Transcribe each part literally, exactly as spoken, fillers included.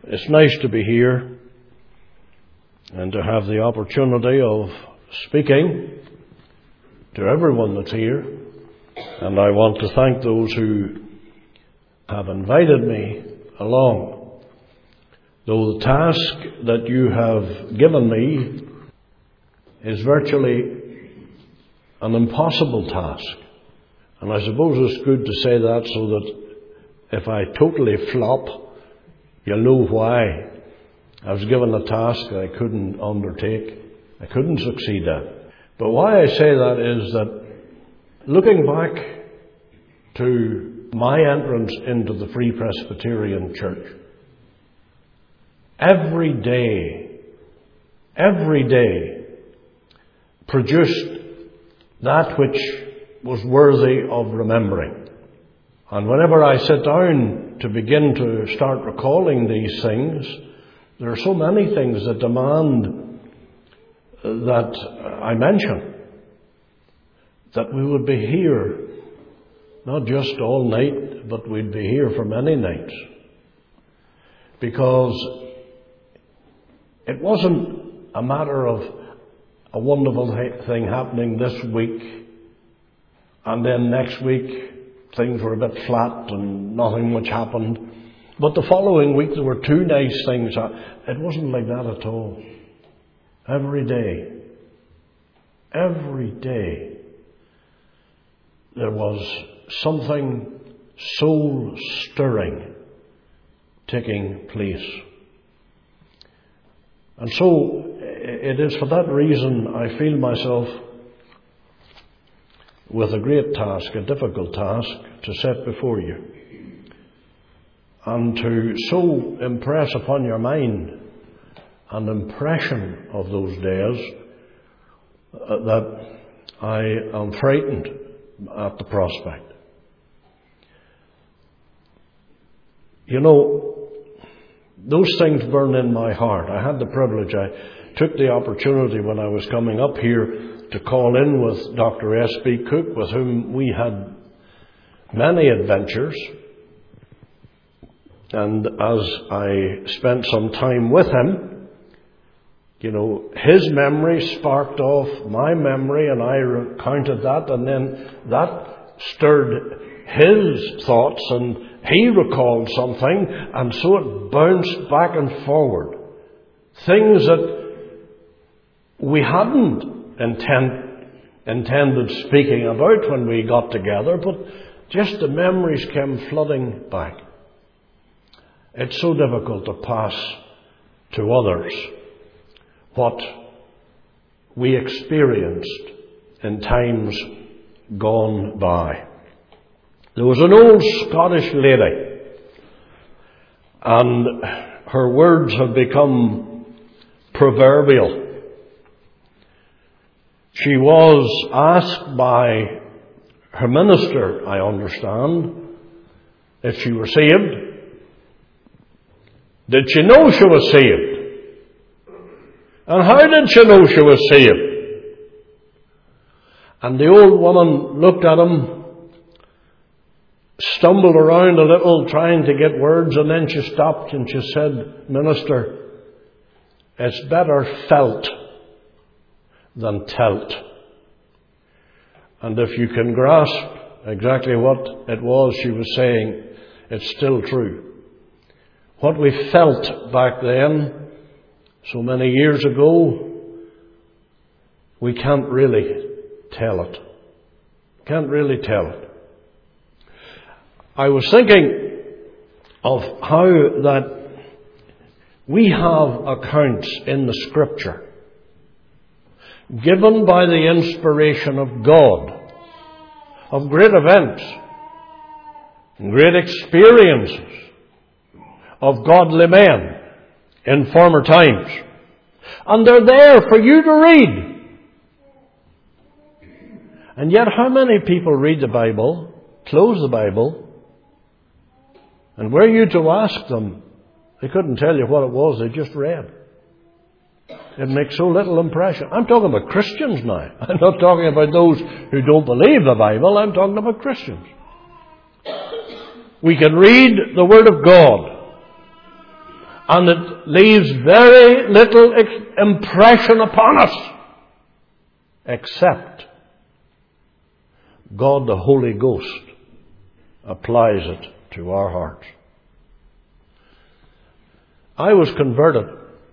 It's nice to be here and to have the opportunity of speaking to everyone that's here. And I want to thank those who have invited me along. Though the task that you have given me is virtually an impossible task. And I suppose it's good to say that so that if I totally flop, you'll know why. I was given a task that I couldn't undertake. I couldn't succeed at. But why I say that is that looking back to my entrance into the Free Presbyterian Church, every day, every day produced that which was worthy of remembering. And whenever I sit down to begin to start recalling these things, there are so many things that demand that I mention, that we would be here, not just all night, but we'd be here for many nights. Because it wasn't a matter of a wonderful thing happening this week, and then next week things were a bit flat and nothing much happened. But the following week there were two nice things. It wasn't like that at all. Every day, every day, there was something soul-stirring taking place. And so it is for that reason I feel myself with a great task, a difficult task to set before you, and to so impress upon your mind an impression of those days uh, that I am frightened at the prospect. You know, those things burn in my heart. I had the privilege, I took the opportunity when I was coming up here to call in with Doctor S B Cook, with whom we had many adventures. And as I spent some time with him, you know, his memory sparked off my memory, and I recounted that, and then that stirred his thoughts, and he recalled something, and so it bounced back and forward. Things that we hadn't intent, intended speaking about when we got together, but just the memories came flooding back. It's so difficult to pass to others what we experienced in times gone by. There was an old Scottish lady, and her words have become proverbial. She was asked by her minister, I understand, if she were saved. Did she know she was saved? And how did she know she was saved? And the old woman looked at him, stumbled around a little trying to get words, and then she stopped and she said, "Minister, it's better felt than telt." And if you can grasp exactly what it was she was saying, it's still true. What we felt back then, so many years ago, we can't really tell it. Can't really tell it. I was thinking of how that we have accounts in the Scripture given by the inspiration of God of great events and great experiences of godly men in former times. And they're there for you to read. And yet how many people read the Bible, close the Bible, and were you to ask them, they couldn't tell you what it was they just read. It makes so little impression. I'm talking about Christians now. I'm not talking about those who don't believe the Bible. I'm talking about Christians. We can read the Word of God, And it leaves very little ex- impression upon us, except God the Holy Ghost applies it to our hearts. I was converted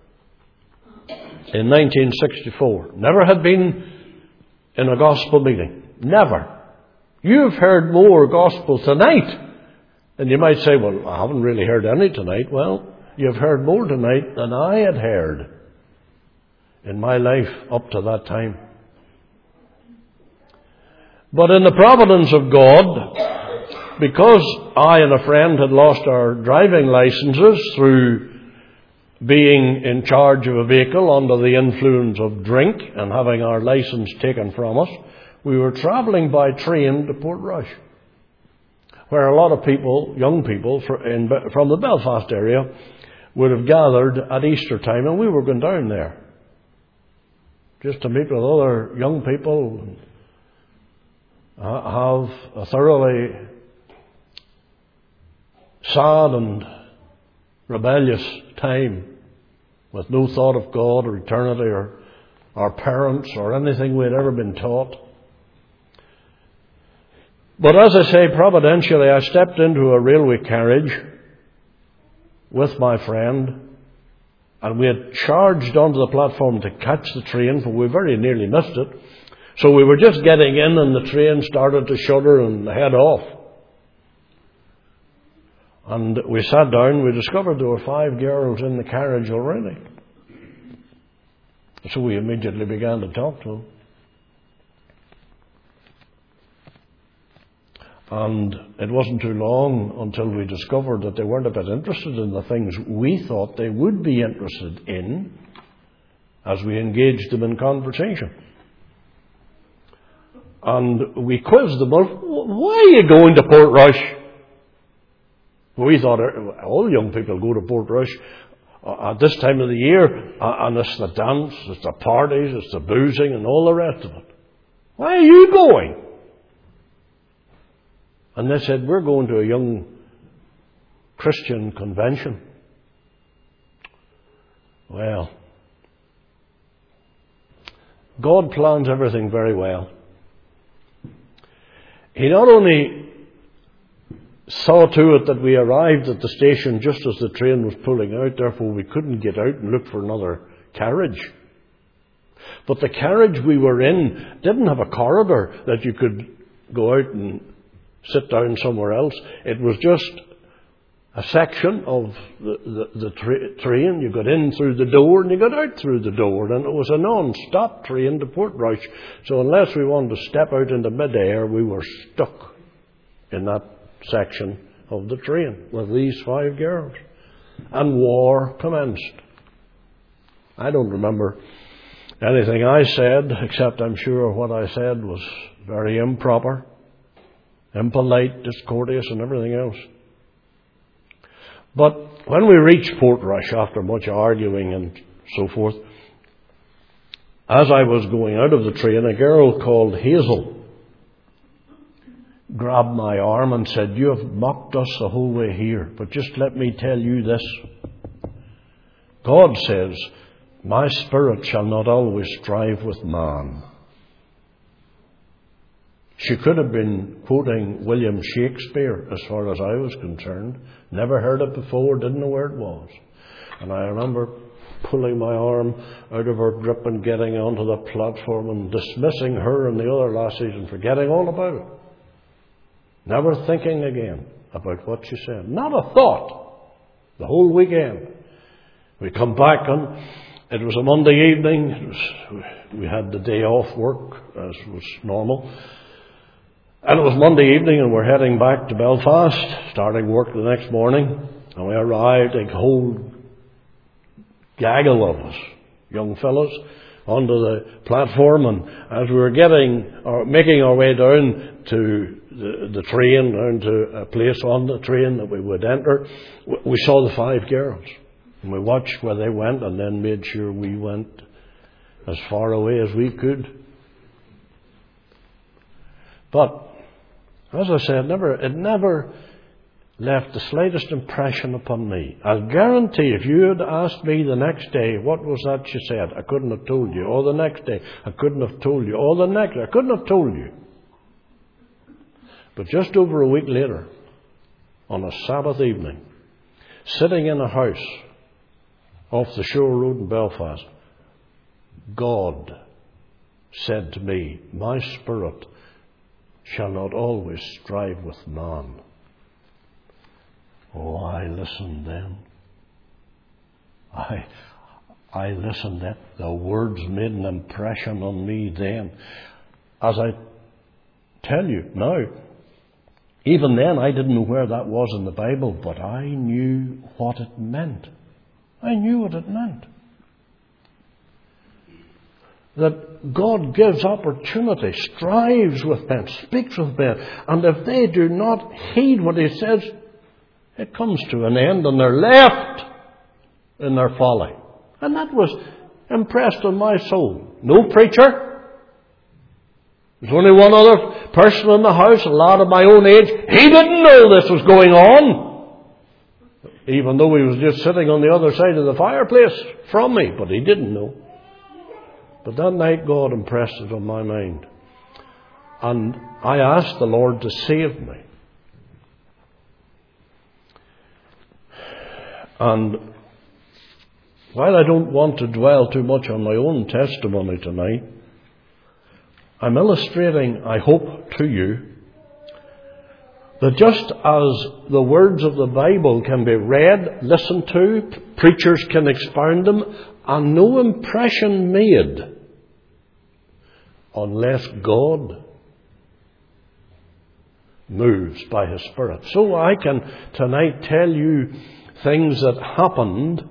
in nineteen sixty-four. Never had been in a gospel meeting. Never. You've heard more gospel tonight. And you might say, well, I haven't really heard any tonight. Well, you've heard more tonight than I had heard in my life up to that time. But in the providence of God, because I and a friend had lost our driving licenses through being in charge of a vehicle under the influence of drink and having our license taken from us, we were travelling by train to Portrush, where a lot of people, young people from the Belfast area, would have gathered at Easter time, and we were going down there just to meet with other young people and have a thoroughly sad and rebellious time with no thought of God or eternity or our parents or anything we had ever been taught. But as I say, providentially, I stepped into a railway carriage with my friend, and we had charged onto the platform to catch the train, for we very nearly missed it. So we were just getting in, and the train started to shudder and head off. And we sat down. We discovered there were five girls in the carriage already. So we immediately began to talk to them. And it wasn't too long until we discovered that they weren't a bit interested in the things we thought they would be interested in as we engaged them in conversation. And we quizzed them, well, why are you going to Portrush? We thought all young people go to Portrush at this time of the year, and it's the dance, it's the parties, it's the boozing and all the rest of it. Why are you going? And they said, we're going to a young Christian convention. Well, God plans everything very well. He not only saw to it that we arrived at the station just as the train was pulling out, therefore we couldn't get out and look for another carriage. But the carriage we were in didn't have a corridor that you could go out and sit down somewhere else. It was just a section of the, the, the tra- train. You got in through the door and you got out through the door, and it was a non-stop train to Portrush. So unless we wanted to step out into mid-air, we were stuck in that section of the train with these five girls. And war commenced. I don't remember anything I said, except I'm sure what I said was very improper, impolite, discourteous, and everything else. But when we reached Portrush, after much arguing and so forth, as I was going out of the train, a girl called Hazel grabbed my arm and said, you have mocked us the whole way here, but just let me tell you this. God says, my spirit shall not always strive with man. She could have been quoting William Shakespeare as far as I was concerned. Never heard it before, didn't know where it was. And I remember pulling my arm out of her grip and getting onto the platform and dismissing her and the other lassies and forgetting all about it. Never thinking again about what she said. Not a thought the whole weekend. We come back and it was a Monday evening. It was, we had the day off work as was normal. And it was Monday evening and we're heading back to Belfast, starting work the next morning. And we arrived, a whole gaggle of us, young fellows, onto the platform. And as we were getting, or making our way down to the, the train, down to a place on the train that we would enter, we saw the five girls. And we watched where they went and then made sure we went as far away as we could. But, as I said, never, it never left the slightest impression upon me. I'll guarantee if you had asked me the next day, what was that she said? I couldn't have told you. Or the next day, I couldn't have told you. Or the next, I couldn't have told you. But just over a week later, on a Sabbath evening, sitting in a house off the Shore Road in Belfast, God said to me, my spirit shall not always strive with man. Oh, I listened then. I, I listened then. The words made an impression on me then. As I tell you now, even then I didn't know where that was in the Bible, but I knew what it meant. I knew what it meant. That God gives opportunity, strives with men, speaks with men, and if they do not heed what He says, it comes to an end and they're left in their folly. And that was impressed on my soul. No preacher. There's only one other person in the house, a lad of my own age. He didn't know this was going on, even though he was just sitting on the other side of the fireplace from me, but he didn't know. But that night God impressed it on my mind. And I asked the Lord to save me. And while I don't want to dwell too much on my own testimony tonight, I'm illustrating, I hope, to you that just as the words of the Bible can be read, listened to, preachers can expound them, and no impression made unless God moves by His Spirit. So I can tonight tell you things that happened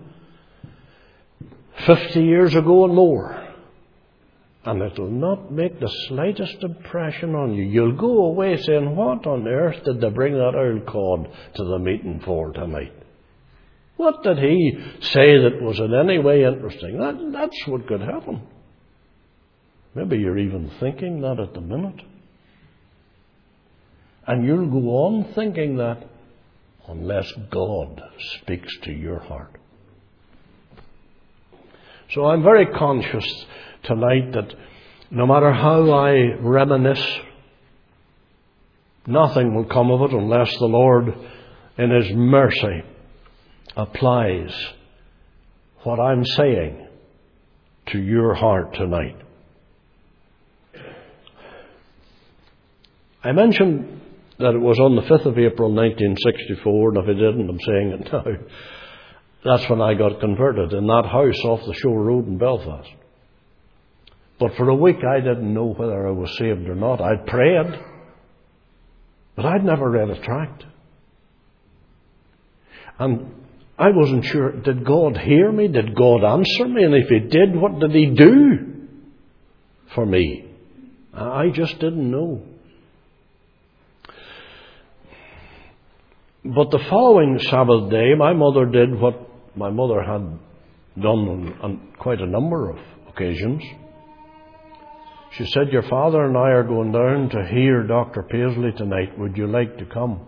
fifty years ago and more. And it'll not make the slightest impression on you. You'll go away saying, what on earth did they bring that old cod to the meeting for tonight? What did he say that was in any way interesting? That, that's what could happen. Maybe you're even thinking that at the minute. And you'll go on thinking that unless God speaks to your heart. So I'm very conscious tonight that no matter how I reminisce, nothing will come of it unless the Lord in His mercy applies what I'm saying to your heart tonight. I mentioned that it was on the fifth of April nineteen sixty-four, and if I didn't, I'm saying it now. That's when I got converted, in that house off the Shore Road in Belfast. But for a week I didn't know whether I was saved or not. I'd prayed, but I'd never read a tract. And I wasn't sure, did God hear me? Did God answer me? And if He did, what did He do for me? I just didn't know. But the following Sabbath day, my mother did what my mother had done on, on quite a number of occasions. She said, your father and I are going down to hear Doctor Paisley tonight. Would you like to come?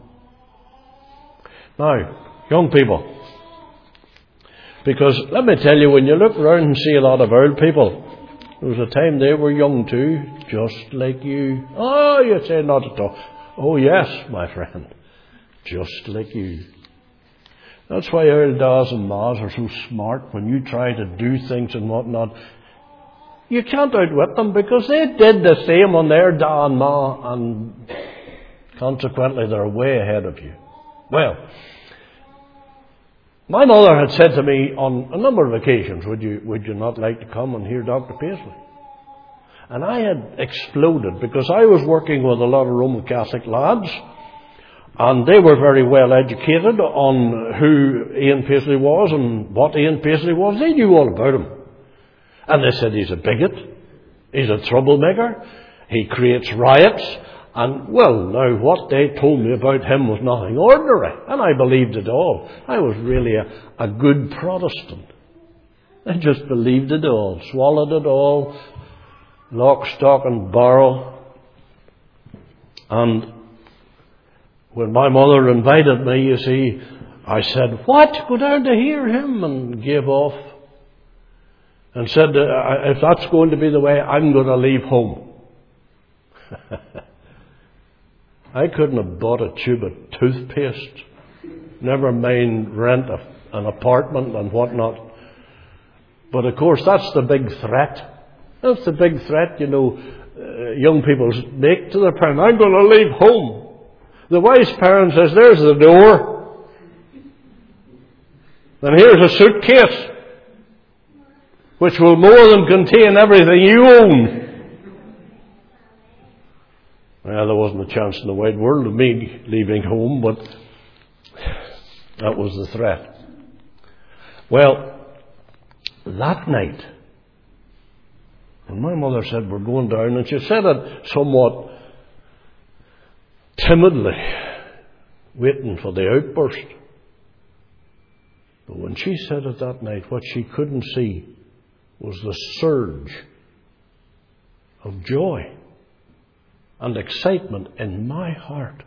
Now, young people, because let me tell you, when you look around and see a lot of old people, there was a time they were young too, just like you. Oh, you say not at all. Oh yes, my friend, just like you. That's why old dads and mas are so smart when you try to do things and whatnot. You can't outwit them because they did the same on their da and ma, and consequently they're way ahead of you. Well, my mother had said to me on a number of occasions, would you would you not like to come and hear Doctor Paisley? And I had exploded because I was working with a lot of Roman Catholic lads, and they were very well educated on who Ian Paisley was and what Ian Paisley was. They knew all about him. And they said he's a bigot, he's a troublemaker, he creates riots, and well, now what they told me about him was nothing ordinary, and I believed it all. I was really a, a good Protestant. I just believed it all, swallowed it all, lock, stock and barrel. And when my mother invited me, you see, I said, "What? Go down to hear him?" and gave off. And said, uh, if that's going to be the way, I'm going to leave home. I couldn't have bought a tube of toothpaste. Never mind rent a, an apartment and whatnot. But of course, that's the big threat. That's the big threat, you know, uh, young people make to their parents. I'm going to leave home. The wise parent says, there's the door. And here's a suitcase, which will more than contain everything you own. Well, there wasn't a chance in the wide world of me leaving home, but that was the threat. Well, that night, when my mother said, we're going down, and she said it somewhat timidly, waiting for the outburst. But when she said it that night, what she couldn't see was the surge of joy and excitement in my heart.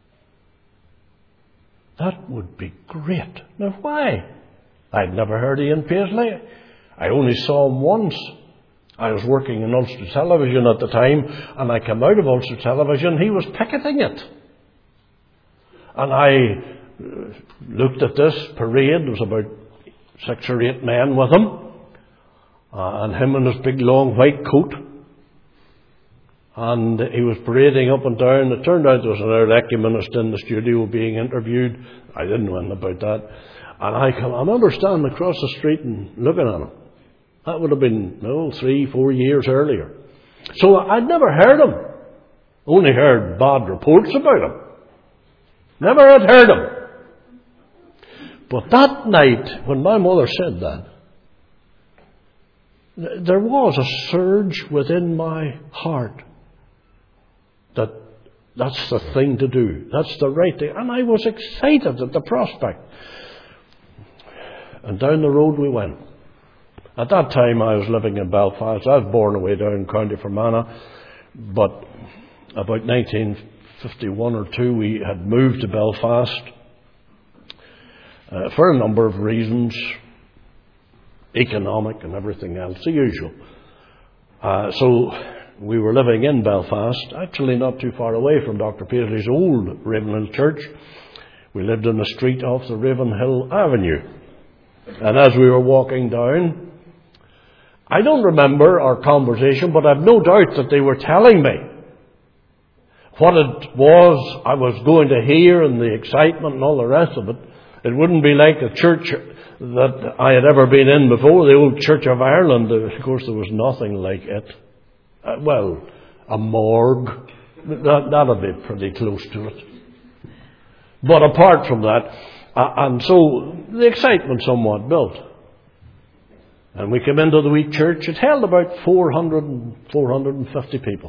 That would be great. Now, why? I'd never heard of Ian Paisley. I only saw him once. I was working in Ulster Television at the time, and I came out of Ulster Television. He was picketing it. And I looked at this parade. There was about six or eight men with him. Uh, and him in his big long white coat. And he was parading up and down. It turned out there was another ecumenist in the studio being interviewed. I didn't know anything about that. And I, come, I remember standing across the street and looking at him. That would have been, no, three, four years earlier. So I'd never heard him. Only heard bad reports about him. Never had heard him. But that night, when my mother said that, there was a surge within my heart that that's the thing to do. That's the right thing. And I was excited at the prospect. And down the road we went. At that time I was living in Belfast. I was born away down in County Fermanagh. But about nineteen fifty-one or two we had moved to Belfast uh, for a number of reasons. Economic and everything else, the usual. Uh, so we were living in Belfast, actually not too far away from Doctor Paisley's old Ravenhill Church. We lived in the street off the Ravenhill Avenue. And as we were walking down, I don't remember our conversation, but I've no doubt that they were telling me what it was I was going to hear and the excitement and all the rest of it. It wouldn't be like a church that I had ever been in before, the old Church of Ireland. Of course, there was nothing like it. Uh, well, a morgue. That, that'd be pretty close to it. But apart from that, uh, and so the excitement somewhat built. And we came into the wee church. It held about four hundred, four hundred fifty people.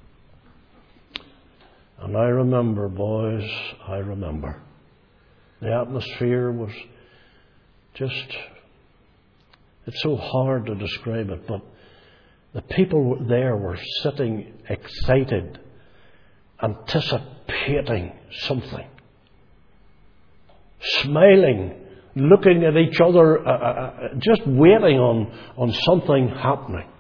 And I remember, boys, I remember. The atmosphere was just, it's so hard to describe it, but the people there were sitting excited, anticipating something, smiling, looking at each other, uh, uh, just waiting on, on something happening.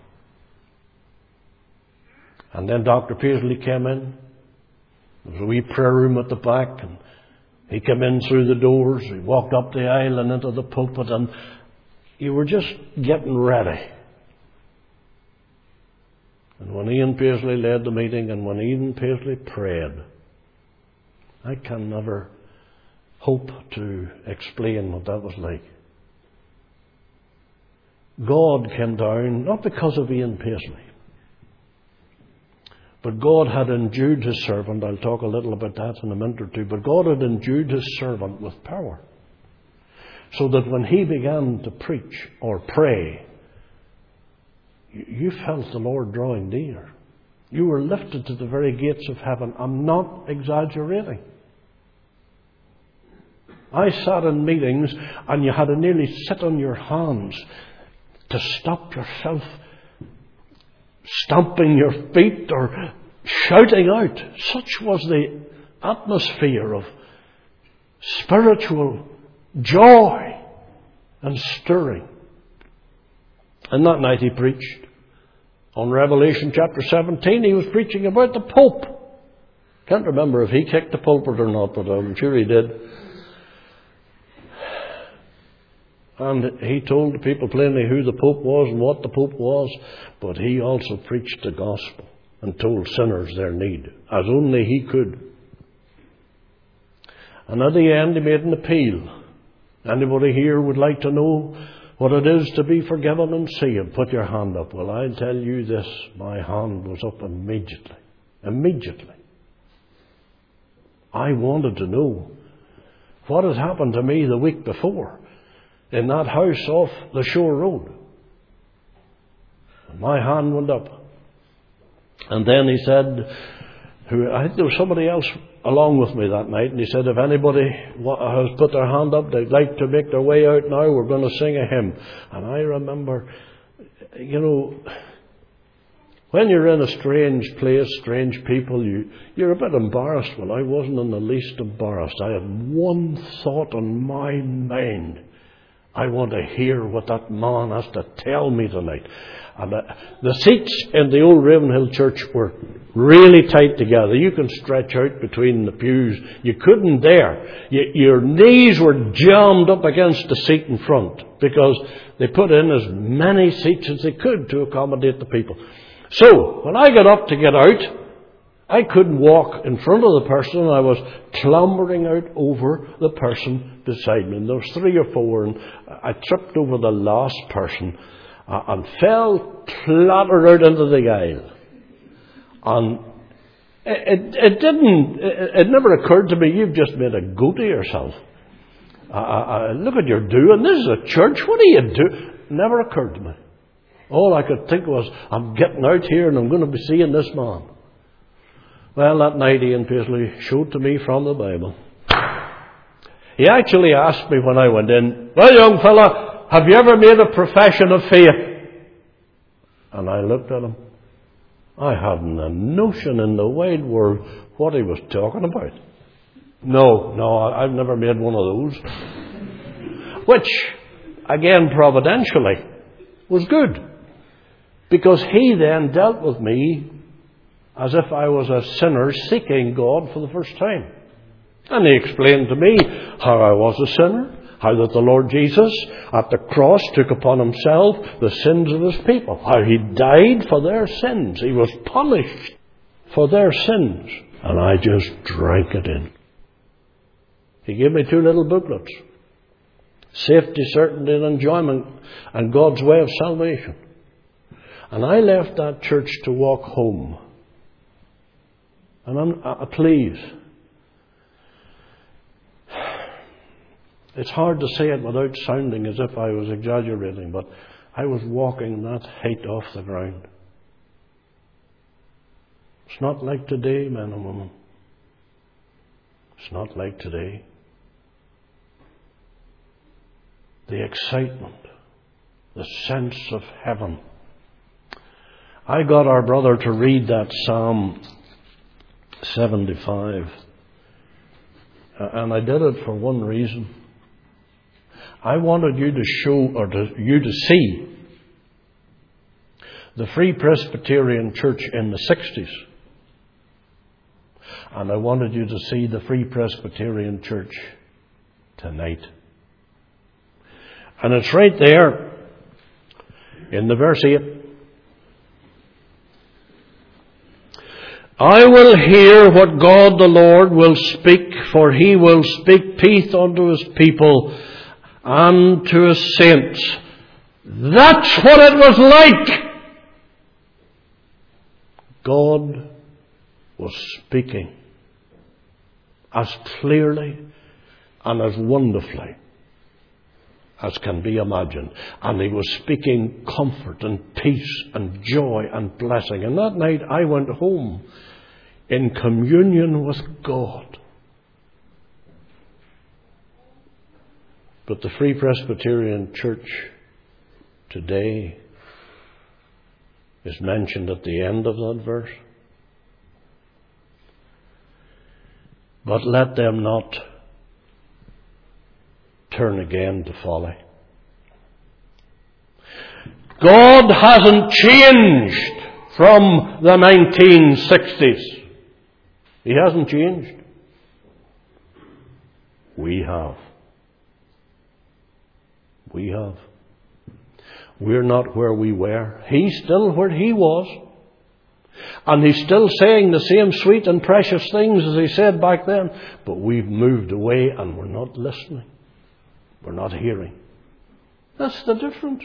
And then Doctor Paisley came in. There was a wee prayer room at the back, and he came in through the doors. He walked up the aisle and into the pulpit, and you were just getting ready. And when Ian Paisley led the meeting, and when Ian Paisley prayed, I can never hope to explain what that was like. God came down, not because of Ian Paisley, but God had endued his servant. I'll talk a little about that in a minute or two. But God had endued his servant with power, so that when he began to preach or pray, you felt the Lord drawing near. You were lifted to the very gates of heaven. I'm not exaggerating. I sat in meetings and you had to nearly sit on your hands to stop yourself stamping your feet or shouting out. Such was the atmosphere of spiritual joy and stirring. And that night he preached. On Revelation chapter seventeen, he was preaching about the Pope. Can't remember if he kicked the pulpit or not, but I'm sure he did. And he told the people plainly who the Pope was and what the Pope was, but he also preached the gospel and told sinners their need, as only he could. And at the end he made an appeal. Anybody here would like to know what it is to be forgiven and saved? Put your hand up. Well, I'll tell you this, my hand was up immediately. Immediately. I wanted to know what had happened to me the week before in that house off the Shore Road. And my hand went up. And then he said, who, I think there was somebody else along with me that night, and he said, if anybody has put their hand up, they'd like to make their way out now, we're going to sing a hymn. And I remember, you know, when you're in a strange place, strange people, you, you're a bit embarrassed. Well, I wasn't in the least embarrassed. I had one thought on my mind. I want to hear what that man has to tell me tonight. And uh, the seats in the old Ravenhill Church were really tight together. You can stretch out between the pews. You couldn't dare. You, your knees were jammed up against the seat in front because they put in as many seats as they could to accommodate the people. So, when I got up to get out, I couldn't walk in front of the person. I was clambering out over the person beside me. And there was three or four, and I tripped over the last person uh, and fell clattered out into the aisle. And it, it, it didn't, it, it never occurred to me, you've just made a goat of yourself. Uh, uh, look what you're doing. This is a church. What do you do? Never occurred to me. All I could think was, I'm getting out here and I'm going to be seeing this man. Well, that night Ian Paisley showed to me from the Bible. He actually asked me when I went in, well, young fella, have you ever made a profession of faith? And I looked at him. I hadn't a notion in the wide world what he was talking about. No, no, I've never made one of those. Which, again, providentially, was good. Because he then dealt with me as if I was a sinner seeking God for the first time. And he explained to me how I was a sinner, how that the Lord Jesus at the cross took upon himself the sins of his people, how he died for their sins. He was punished for their sins. And I just drank it in. He gave me two little booklets. Safety, certainty and enjoyment, and God's way of salvation. And I left that church to walk home. And I'm uh, pleased. It's hard to say it without sounding as if I was exaggerating, but I was walking that height off the ground. It's not like today, men and women. It's not like today. The excitement, the sense of heaven. I got our brother to read that Psalm seventy-five. And I did it for one reason. I wanted you to show, or to, you to see, the Free Presbyterian Church in the sixties. And I wanted you to see the Free Presbyterian Church tonight. And it's right there in the verse eight. I will hear what God the Lord will speak, for he will speak peace unto his people and to his saints. That's what it was like. God was speaking as clearly and as wonderfully as can be imagined. And he was speaking comfort and peace and joy and blessing. And that night I went home in communion with God. But the Free Presbyterian Church today is mentioned at the end of that verse. But let them not turn again to folly. God hasn't changed from the nineteen sixties. He hasn't changed. We have. We have. We're not where we were. He's still where He was. And He's still saying the same sweet and precious things as He said back then. But we've moved away and we're not listening. We're not hearing. That's the difference.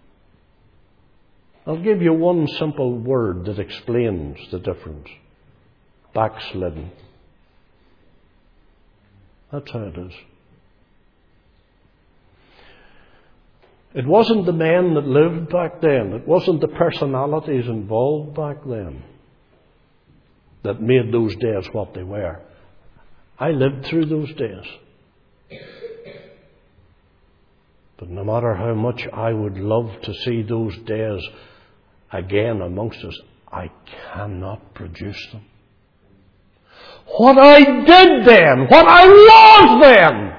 I'll give you one simple word that explains the difference. Backslidden. That's how it is. It wasn't the men that lived back then. It wasn't the personalities involved back then that made those days what they were. I lived through those days. But no matter how much I would love to see those days again amongst us, I cannot produce them. What I did then, what I was then,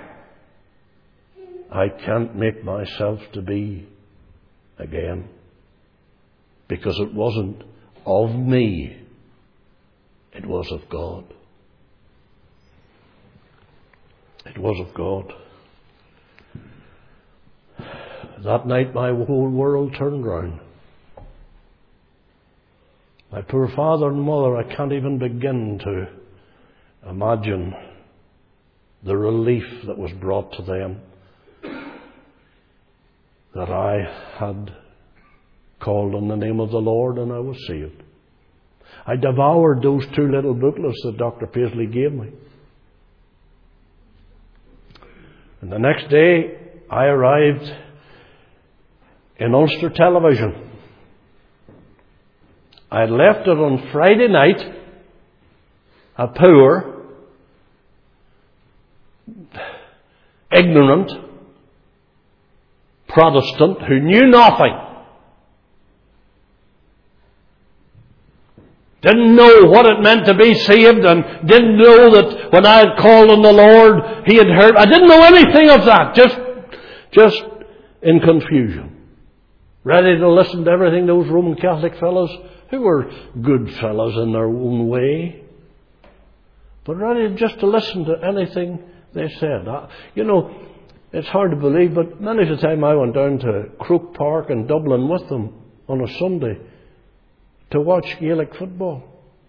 I can't make myself to be again. Because it wasn't of me, it was of God. It was of God. That night my whole world turned round. My poor father and mother, I can't even begin to imagine the relief that was brought to them that I had called on the name of the Lord and I was saved. I devoured those two little booklets that Doctor Paisley gave me. And the next day I arrived in Ulster Television. I had left it on Friday night, a poor, ignorant Protestant who knew nothing. Didn't know what it meant to be saved and didn't know that when I had called on the Lord, He had heard. I didn't know anything of that. Just, just in confusion. Ready to listen to everything those Roman Catholic fellows, who were good fellows in their own way, but ready just to listen to anything they said. You know, it's hard to believe, but many a time I went down to Croke Park in Dublin with them on a Sunday to watch Gaelic football.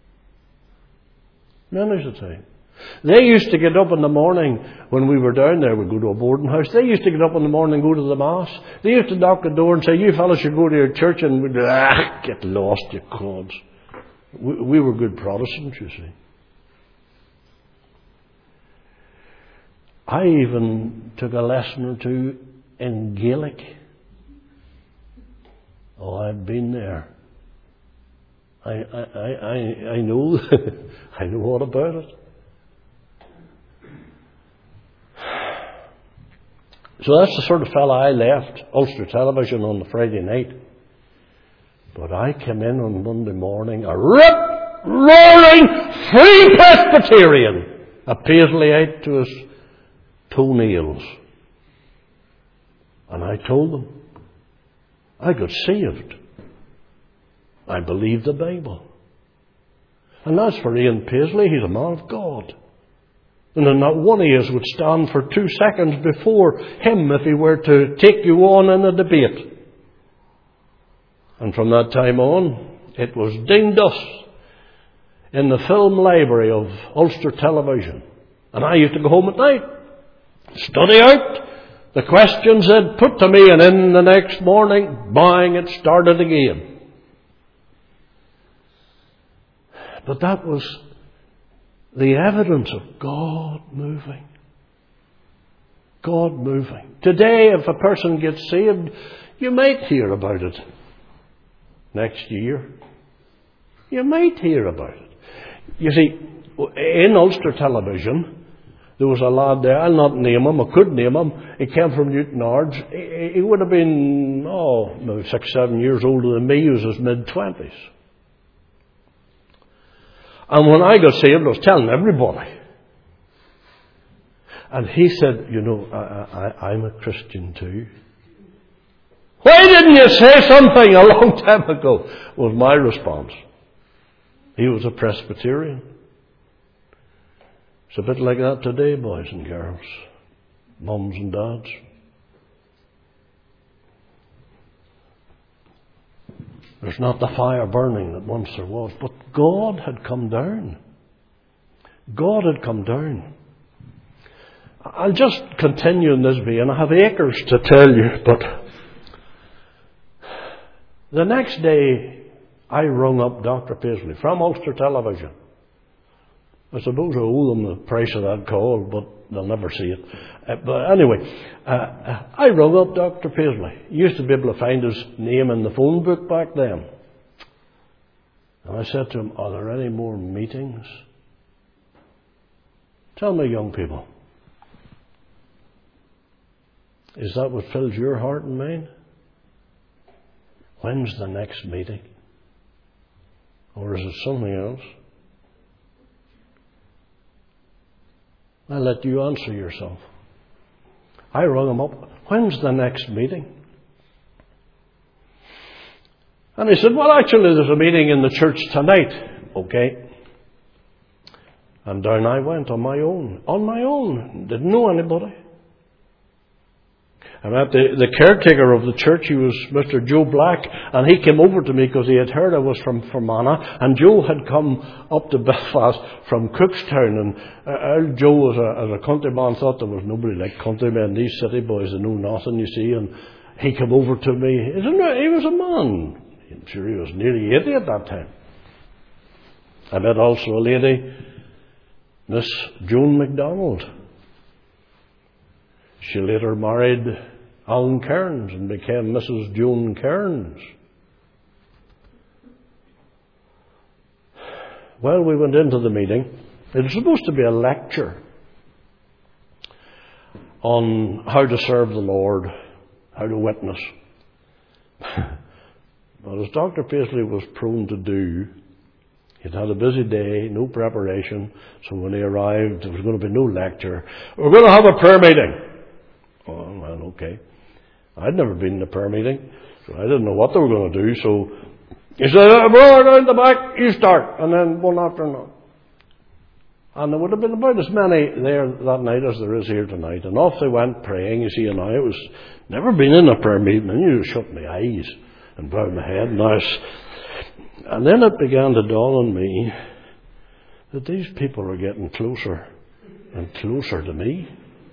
Many a time. They used to get up in the morning when we were down there. We'd go to a boarding house. They used to get up in the morning and go to the Mass. They used to knock the door and say, "You fellas should go to your church," and we'd ah, get lost, you cods. We, we were good Protestants, you see. I even took a lesson or two in Gaelic. Oh, I've been there. I I I, I know I know all about it. So that's the sort of fellow I left Ulster Television on the Friday night. But I came in on Monday morning a rip-roaring free Presbyterian, a Paisleyite to his toenails. And I told them I got saved. I believed the Bible. And as for Ian Paisley, he's a man of God. And then not one of us would stand for two seconds before him if he were to take you on in a debate. And from that time on, it was ding dust in the film library of Ulster Television. And I used to go home at night, study out the questions they'd put to me, and in the next morning, bang, it started again. But that was the evidence of God moving. God moving. Today, if a person gets saved, you might hear about it. Next year, you might hear about it. You see, in Ulster Television, there was a lad there, I'll not name him, I could name him. He came from Newtownards. He, he would have been, oh, maybe six, seven years older than me. He was his mid-twenties. And when I got saved, I was telling everybody. And he said, you know, I, I, I'm a Christian too. Why didn't you say something a long time ago? Was my response. He was a Presbyterian. It's a bit like that today, boys and girls, mums and dads. There's not the fire burning that once there was, but God had come down. God had come down. I'll just continue in this vein. I have acres to tell you, but the next day I rung up Doctor Paisley from Ulster Television. I suppose I owe them the price of that call, but they'll never see it. Uh, but anyway, uh, I rung up Doctor Paisley. You used to be able to find his name in the phone book back then. And I said to him, are there any more meetings? Tell me, young people, is that what fills your heart and mind? When's the next meeting? Or is it something else? I'll let you answer yourself. I rung him up. When's the next meeting? And he said, well, actually, there's a meeting in the church tonight. Okay. And down I went on my own. On my own. Didn't know anybody. I met the, the caretaker of the church. He was Mister Joe Black, and he came over to me because he had heard I was from Fermanagh, and Joe had come up to Belfast from Cookstown, and uh, Joe, as a, as a countryman, thought there was nobody like countrymen. These city boys, they know nothing, you see, and he came over to me. He was a man. I'm sure he was nearly eighty at that time. I met also a lady, Miss Joan MacDonald. She later married Alan Cairns and became Missus Joan Cairns. Well, we went into the meeting. It was supposed to be a lecture on how to serve the Lord, how to witness. But as Doctor Paisley was prone to do, he'd had a busy day, no preparation, so when he arrived, there was going to be no lecture. We're going to have a prayer meeting. Oh, well, okay. I'd never been in a prayer meeting, so I didn't know what they were going to do. So he said, "Brother, down the back, you start," and then one after another. And there would have been about as many there that night as there is here tonight. And off they went praying. You see, and I was never been in a prayer meeting, and you just shut my eyes and bow my head. And, I was, and then it began to dawn on me that these people are getting closer and closer to me.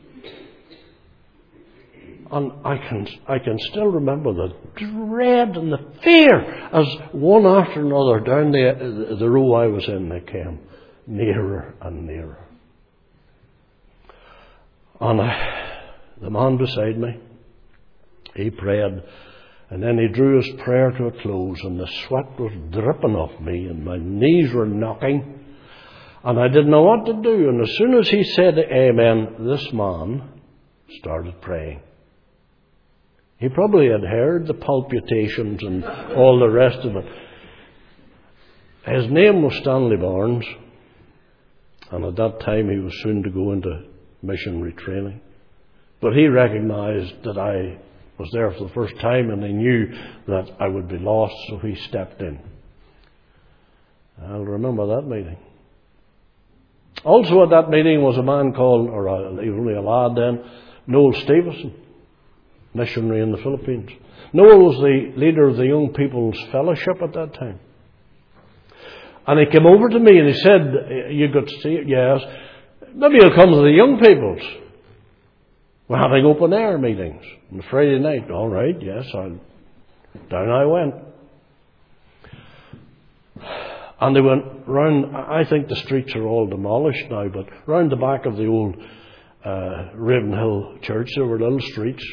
And I can I can still remember the dread and the fear as one after another down the the row I was in, they came nearer and nearer. And I, the man beside me, he prayed, and then he drew his prayer to a close, and the sweat was dripping off me, and my knees were knocking, and I didn't know what to do. And as soon as he said amen, this man started praying. He probably had heard the palpitations and all the rest of it. His name was Stanley Barnes, and at that time he was soon to go into missionary training. But he recognized that I was there for the first time, and he knew that I would be lost, so he stepped in. I'll remember that meeting. Also at that meeting was a man called, or a, he was only a lad then, Noel Stevenson, missionary in the Philippines. Noel was the leader of the Young People's Fellowship at that time. And he came over to me and he said, "You got to see it?" "Yes." "Maybe you'll come to the Young People's. We're having open air meetings on Friday night." "All right, yes." I, down I went. And they went round, I think the streets are all demolished now, but round the back of the old uh, Ravenhill Church there were little streets.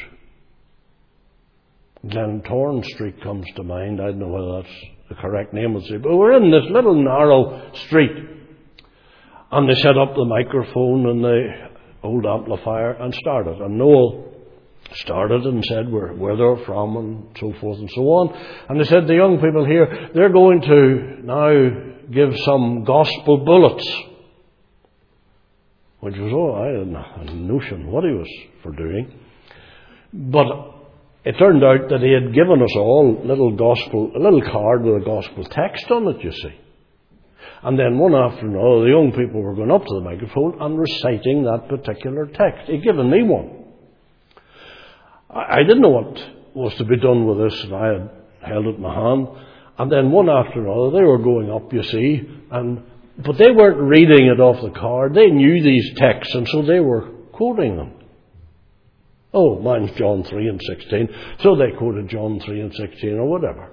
Glentorn Street comes to mind. I don't know whether that's the correct name of the street, but we're in this little narrow street. And they set up the microphone and the old amplifier and started. And Noel started and said where, where they're from and so forth and so on. And they said, the young people here, they're going to now give some gospel bullets. which was, oh, I had a notion what he was for doing. But it turned out that he had given us all little gospel, a little card with a gospel text on it, you see. And then one afternoon, all the young people were going up to the microphone and reciting that particular text. He'd given me one. I, I didn't know what was to be done with this, and I had held it in my hand. And then one after another, they were going up, you see, and but they weren't reading it off the card. They knew these texts, and so they were quoting them. Oh, mine's John three and sixteen. So they quoted John three and sixteen or whatever.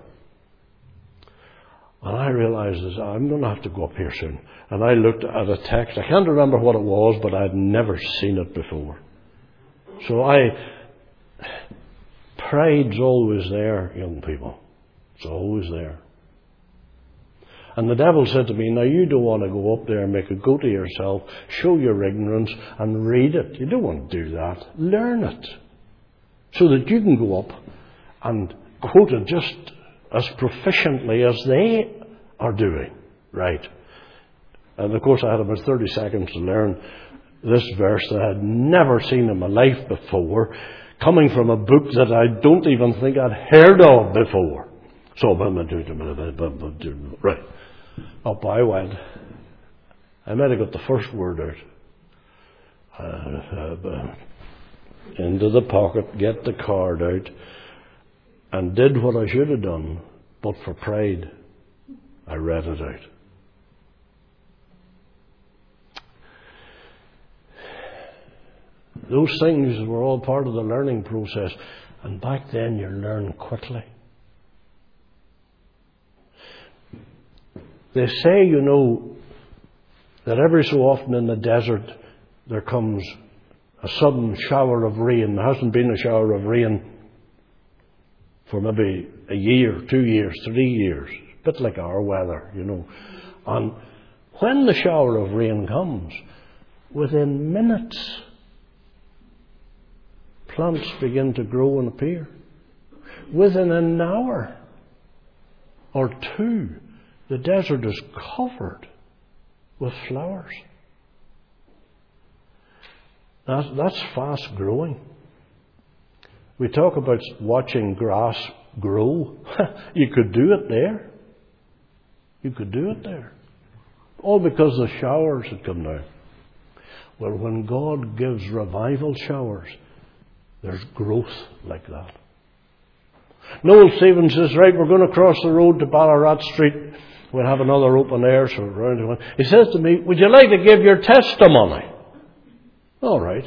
And I realized that I'm going to have to go up here soon. And I looked at a text. I can't remember what it was, but I'd never seen it before. So I... Pride's always there, young people. It's always there. And the devil said to me, now you don't want to go up there and make a goat of yourself, show your ignorance and read it. You don't want to do that. Learn it. So that you can go up and quote it just as proficiently as they are doing. Right. And of course I had about thirty seconds to learn this verse that I had never seen in my life before, coming from a book that I don't even think I'd heard of before. So, right. Up I went. I might have got the first word out. Uh, uh, into the pocket, get the card out, and did what I should have done, but for pride, I read it out. Those things were all part of the learning process, and back then you learn quickly. They say, you know, that every so often in the desert there comes a sudden shower of rain. There hasn't been a shower of rain for maybe a year, two years, three years. A bit like our weather, you know. And when the shower of rain comes, within minutes, plants begin to grow and appear. Within an hour or two, the desert is covered with flowers. That, that's fast growing. We talk about watching grass grow. You could do it there. You could do it there. All because the showers had come down. Well, when God gives revival showers, there's growth like that. Noel Stevens says, right, we're going to cross the road to Ballarat Street. We'll have another open air, so round one. He says to me, would you like to give your testimony? All right.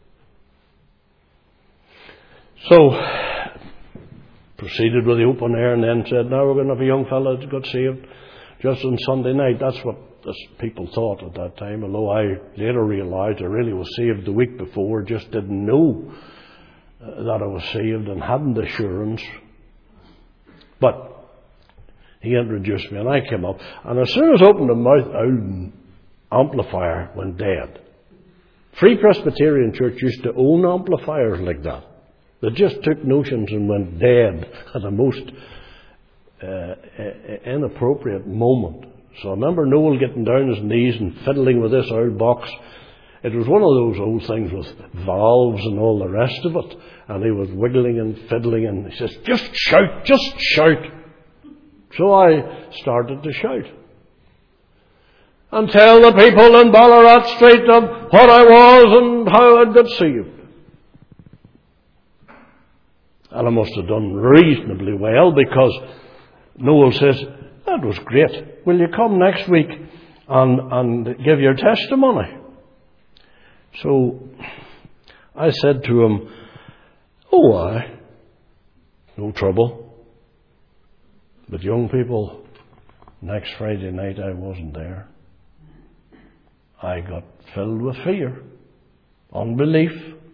So, proceeded with the open air and then said, now we're going to have a young fellow that got saved just on Sunday night. That's what people thought at that time, although I later realised I really was saved the week before, just didn't know that I was saved and hadn't assurance. But he introduced me and I came up, and as soon as I opened the mouth, our amplifier went dead. Free Presbyterian Church used to own amplifiers like that. They just took notions and went dead at the most uh, inappropriate moment. So I remember Noel getting down on his knees and fiddling with this old box. It was one of those old things with valves and all the rest of it. And he was wiggling and fiddling, and he says, just shout, just shout. So I started to shout. And tell the people in Ballarat Street of what I was and how I'd got saved. And I must have done reasonably well, because Noel says, that was great. Will you come next week and, and give your testimony? So I said to him, oh, aye, no trouble. But young people, next Friday night I wasn't there. I got filled with fear, unbelief,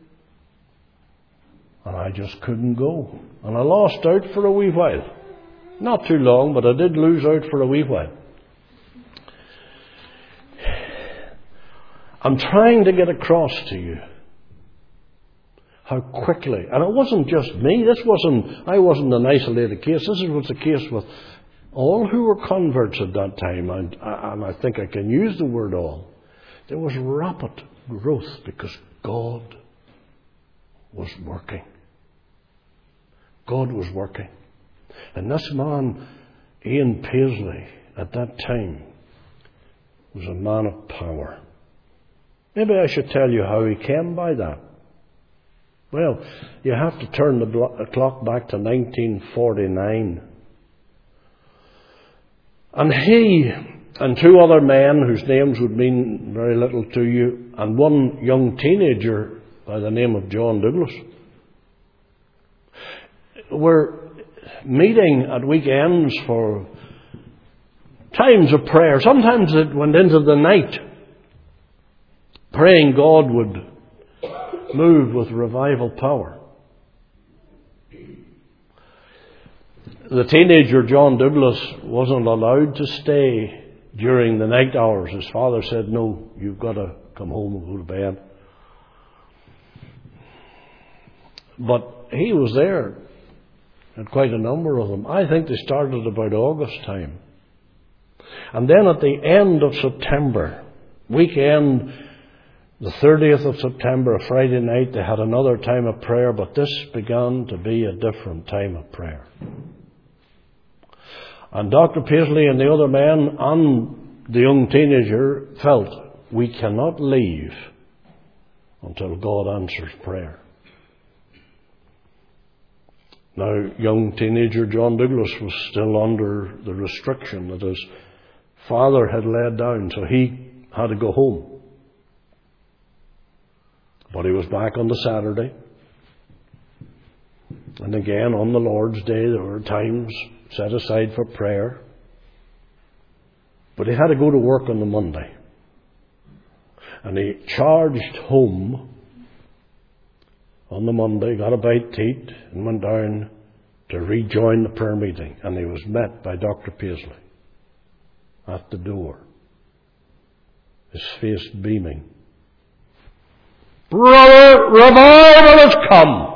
and I just couldn't go. And I lost out for a wee while. Not too long, but I did lose out for a wee while. I'm trying to get across to you how quickly, and it wasn't just me, this wasn't, I wasn't an isolated case, this was the case with all who were converts at that time, and, and I think I can use the word all. There was rapid growth because God was working. God was working. And this man, Ian Paisley, at that time, was a man of power. Maybe I should tell you how he came by that. Well, you have to turn the blo- clock back to nineteen forty-nine. And he and two other men whose names would mean very little to you, and one young teenager by the name of John Douglas, were meeting at weekends for times of prayer. Sometimes it went into the night, praying God would move with revival power. The teenager John Douglas wasn't allowed to stay during the night hours. His father said, "No, you've got to come home and go to bed." But he was there, and quite a number of them. I think they started about August time. And then at the end of September, weekend, the thirtieth of September, a Friday night, they had another time of prayer, but this began to be a different time of prayer. And Doctor Paisley and the other men and the young teenager felt, we cannot leave until God answers prayer. Now, young teenager John Douglas was still under the restriction that his father had laid down, so he had to go home. But he was back on the Saturday. And again, on the Lord's Day, there were times set aside for prayer. But he had to go to work on the Monday. And he charged home on the Monday, got a bite to eat, and went down to rejoin the prayer meeting. And he was met by Doctor Paisley at the door, his face beaming. "Brother, revival has come!"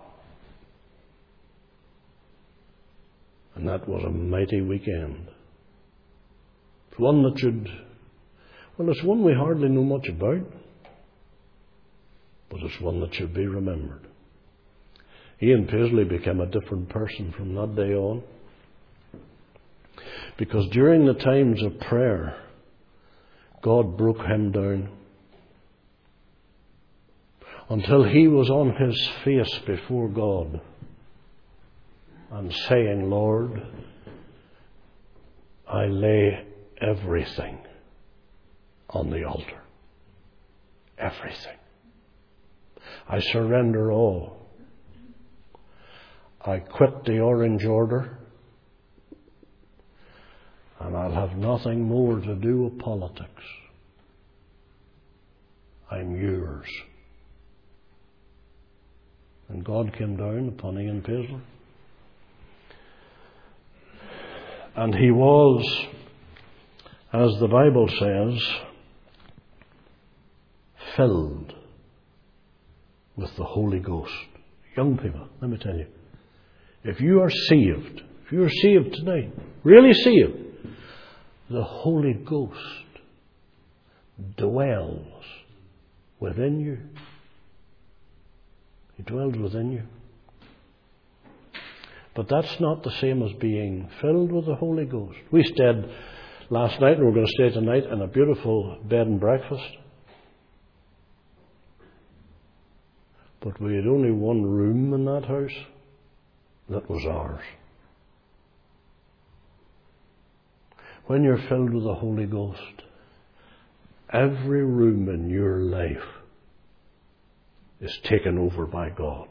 And that was a mighty weekend. It's one that should, well, it's one we hardly know much about, but it's one that should be remembered. Ian Paisley became a different person from that day on, because during the times of prayer, God broke him down until he was on his face before God and saying, "Lord, I lay everything on the altar. Everything. I surrender all. I quit the Orange Order, and I'll have nothing more to do with politics. I'm yours." And God came down upon Ian Paisley. And he was, as the Bible says, filled with the Holy Ghost. Young people, let me tell you, if you are saved, if you are saved tonight, really saved, the Holy Ghost dwells within you. He dwells within you. But that's not the same as being filled with the Holy Ghost. We stayed last night, and we're going to stay tonight, in a beautiful bed and breakfast. But we had only one room in that house. That was ours. When you're filled with the Holy Ghost, every room in your life is taken over by God.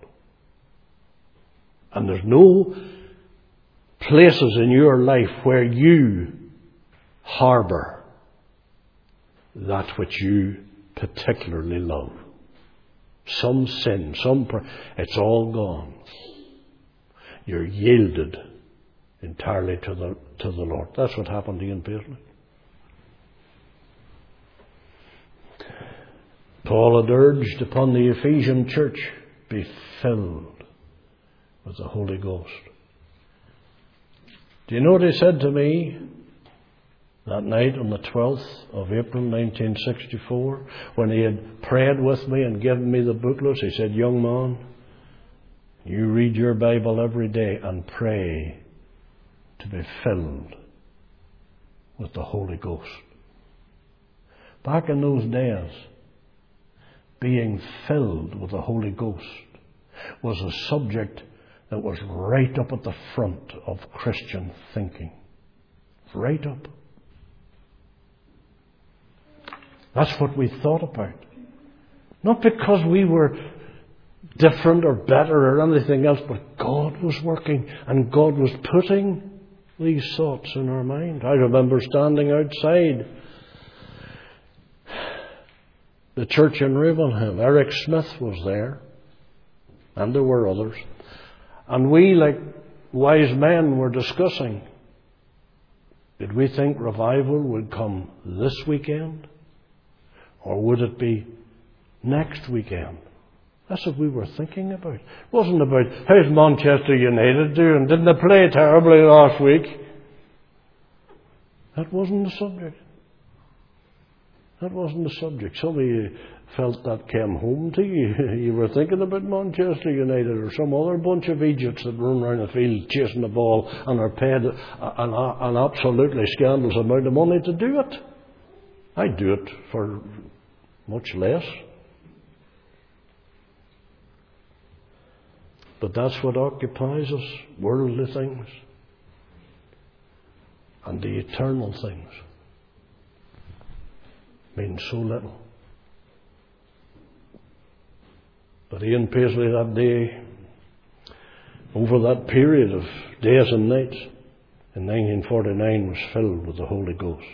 And there's no places in your life where you harbour that which you particularly love. Some sin, some... Pr- it's all gone. You're yielded entirely to the to the Lord. That's what happened to Ian Paisley. Paul had urged upon the Ephesian church, be filled with the Holy Ghost. Do you know what he said to me? that night on the twelfth of April nineteen sixty-four, when he had prayed with me and given me the booklets, he said, "Young man, you read your Bible every day and pray to be filled with the Holy Ghost." Back in those days, being filled with the Holy Ghost was a subject that was right up at the front of Christian thinking. Right up. That's what we thought about. Not because we were different or better or anything else, but God was working and God was putting these thoughts in our mind. I remember standing outside the church in Ravenhill. Eric Smith was there, and there were others. And we, like wise men, were discussing, did we think revival would come this weekend? Or would it be next weekend? That's what we were thinking about. It wasn't about, how's Manchester United doing? Didn't they play terribly last week? That wasn't the subject. That wasn't the subject. Some of you felt that came home to you. You were thinking about Manchester United or some other bunch of idiots that run around the field chasing the ball and are paid an, an absolutely scandalous amount of money to do it. I'd do it for much less. But that's what occupies us, worldly things and the eternal things mean so little. But Ian Paisley that day, over that period of days and nights in nineteen forty-nine, was filled with the Holy Ghost.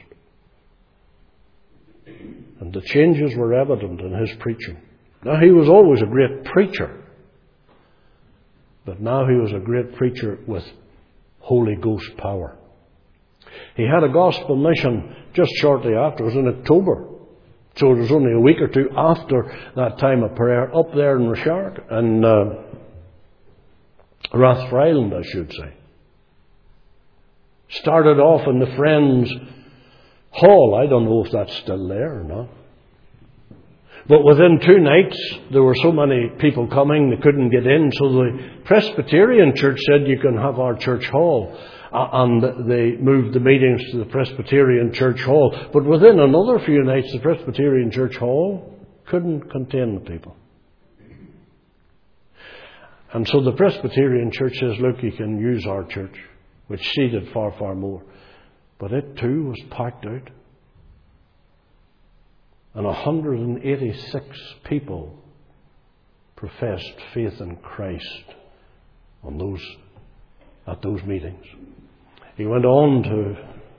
And the changes were evident in his preaching. Now, he was always a great preacher, but now he was a great preacher with Holy Ghost power. He had a gospel mission just shortly after. It was in October. So it was only a week or two after that time of prayer up there in Rashark, and uh, Rathfriland, I should say. Started off in the Friends Hall. I don't know if that's still there or not. But within two nights, there were so many people coming, they couldn't get in. So the Presbyterian Church said, you can have our church hall. Uh, and they moved the meetings to the Presbyterian Church Hall. But within another few nights, the Presbyterian Church Hall couldn't contain the people. And so the Presbyterian Church says, look, you can use our church, which seated far, far more. But it too was packed out. And one hundred eighty-six people professed faith in Christ on those, at those meetings. He went on to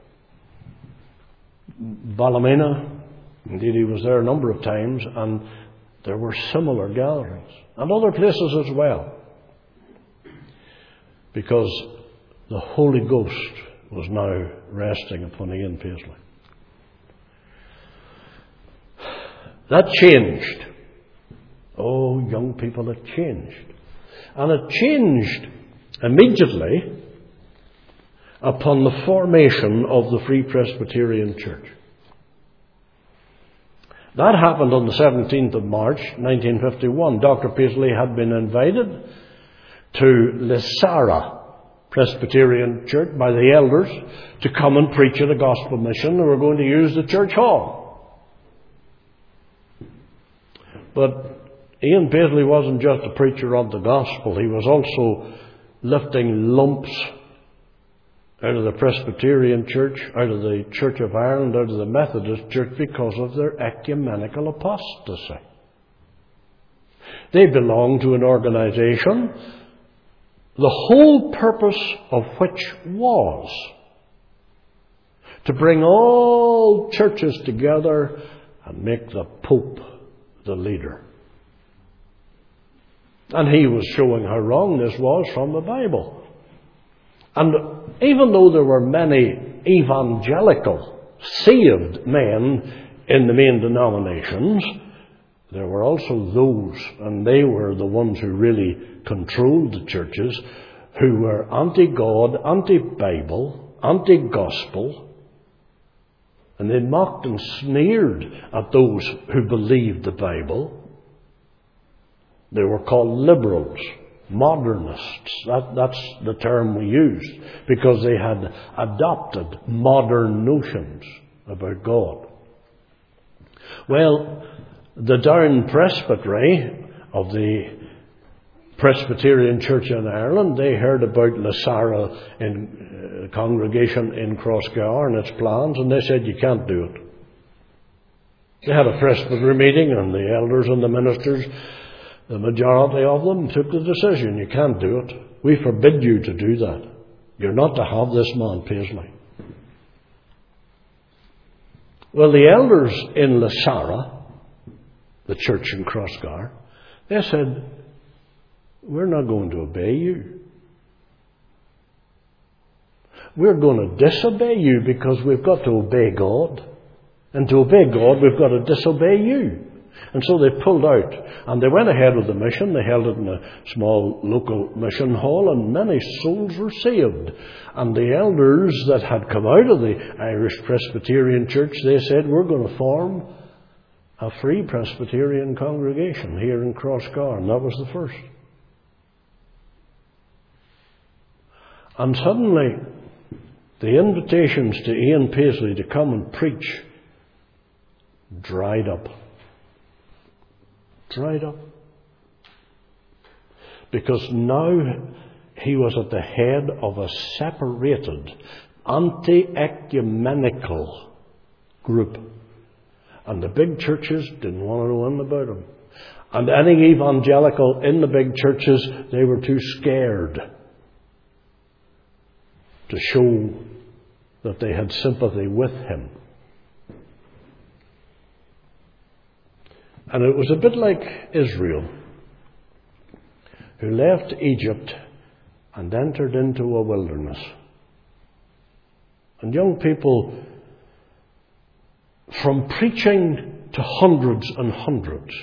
Ballymena. Indeed, he was there a number of times, and there were similar gatherings. And other places as well. Because the Holy Ghost was now resting upon Ian Paisley. That changed. Oh, young people, it changed. And it changed immediately upon the formation of the Free Presbyterian Church. That happened on the seventeenth of March, nineteen fifty-one. Doctor Paisley had been invited to Lissara Presbyterian Church by the elders to come and preach at a gospel mission. They were going to use the church hall. But Ian Paisley wasn't just a preacher of the gospel. He was also lifting lumps out of the Presbyterian Church, out of the Church of Ireland, out of the Methodist Church because of their ecumenical apostasy. They belonged to an organization, the whole purpose of which was to bring all churches together and make the Pope the leader. And he was showing how wrong this was from the Bible. And even though there were many evangelical, saved men in the main denominations, there were also those, and they were the ones who really controlled the churches, who were anti-God, anti-Bible, anti-gospel, And they mocked and sneered at those who believed the Bible. They were called liberals, modernists. That, that's the term we used, because they had adopted modern notions about God. Well, the Down Presbytery of the Presbyterian Church in Ireland, they heard about Lasara in, uh, congregation in Crossgar and its plans, and they said, you can't do it. They had a presbytery meeting, and the elders and the ministers, the majority of them, took the decision, you can't do it. We forbid you to do that. You're not to have this man, Paisley. Well, the elders in Lasara, the church in Crossgar, they said, we're not going to obey you. We're going to disobey you because we've got to obey God. And to obey God, we've got to disobey you. And so they pulled out, and they went ahead with the mission. They held it in a small local mission hall, and many souls were saved. And the elders that had come out of the Irish Presbyterian Church, they said, we're going to form a free Presbyterian congregation here in Crossgar, and that was the first. And suddenly, the invitations to Ian Paisley to come and preach dried up. Dried up. Because now he was at the head of a separated, anti-ecumenical group. And the big churches didn't want to know anything about him. And any evangelical in the big churches, they were too scared to show that they had sympathy with him. And it was a bit like Israel, who left Egypt and entered into a wilderness. And young people, from preaching to hundreds and hundreds,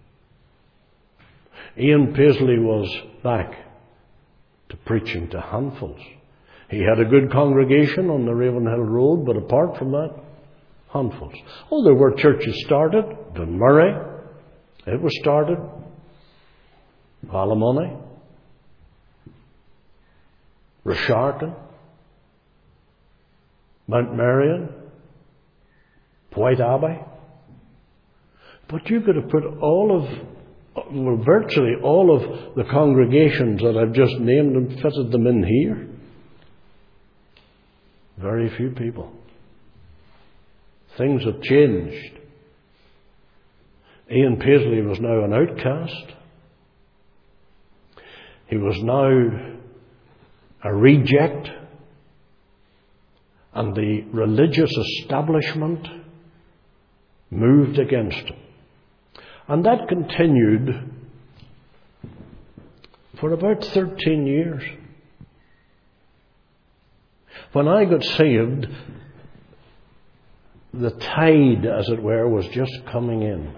Ian Paisley was back to preaching to handfuls. He had a good congregation on the Ravenhill Road, but apart from that, handfuls. Oh, there were churches started. Dunmurray, it was started. Ballymoney, Resharton, Mount Marion, White Abbey. But you could have put all of, well, virtually all of the congregations that I've just named and fitted them in here. Very few people. Things have changed. Ian Paisley was now an outcast. He was now a reject. And the religious establishment moved against him. And that continued for about thirteen years. When I got saved, the tide, as it were, was just coming in.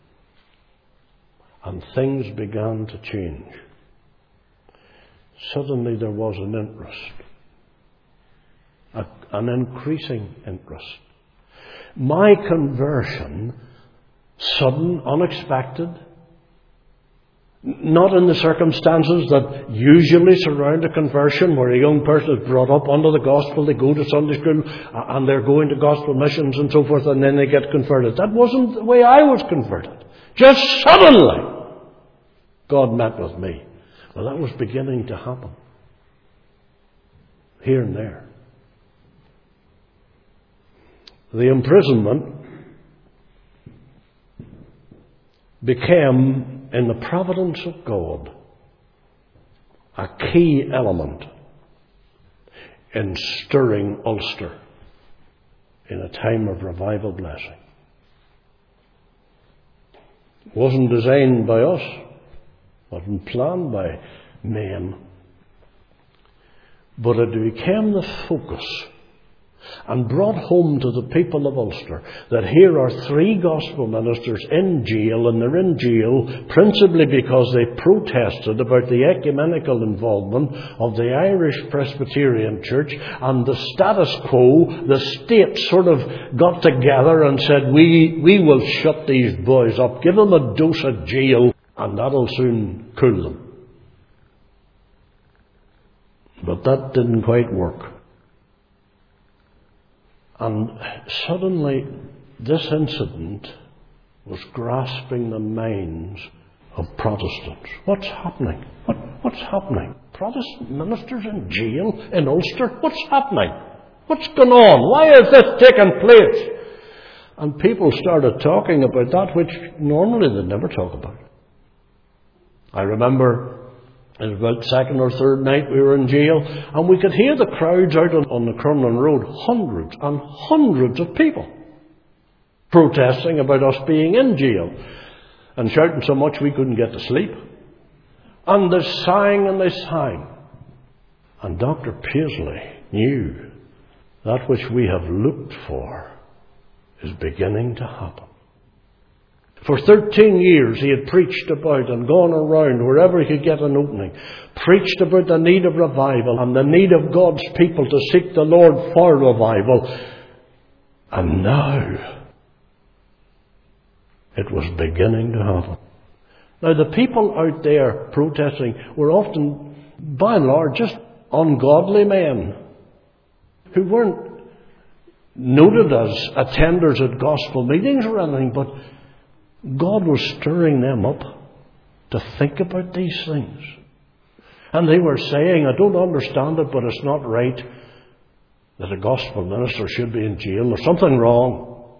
And things began to change. Suddenly there was an interest. A, an increasing interest. My conversion, sudden, unexpected, not in the circumstances that usually surround a conversion, where a young person is brought up under the gospel, they go to Sunday school, and they're going to gospel missions and so forth, and then they get converted. That wasn't the way I was converted. Just suddenly, God met with me. Well, that was beginning to happen. Here and there. The imprisonment became, in the providence of God, a key element in stirring Ulster in a time of revival blessing. It wasn't designed by us, wasn't planned by men, but it became the focus. and brought home to the people of Ulster that here are three gospel ministers in jail, and they're in jail principally because they protested about the ecumenical involvement of the Irish Presbyterian Church, and the status quo, the state sort of got together and said, we, we will shut these boys up, give them a dose of jail, and that'll soon cool them. But that didn't quite work. And suddenly, this incident was grasping the minds of Protestants. What's happening? What, what's happening? Protestant ministers in jail in Ulster? What's happening? What's going on? Why is this taking place? And people started talking about that which normally they never talk about. I remember it was about second or third night we were in jail, and we could hear the crowds out on, on the Crumlin Road, hundreds and hundreds of people protesting about us being in jail and shouting so much we couldn't get to sleep. And they sang and they sang. And Doctor Paisley knew that which we have looked for is beginning to happen. For thirteen years he had preached about and gone around wherever he could get an opening, preached about the need of revival and the need of God's people to seek the Lord for revival. And now it was beginning to happen. Now the people out there protesting were often, by and large, just ungodly men who weren't noted as attenders at gospel meetings or anything, but God was stirring them up to think about these things. And they were saying, I don't understand it, but it's not right that a gospel minister should be in jail. There's something wrong.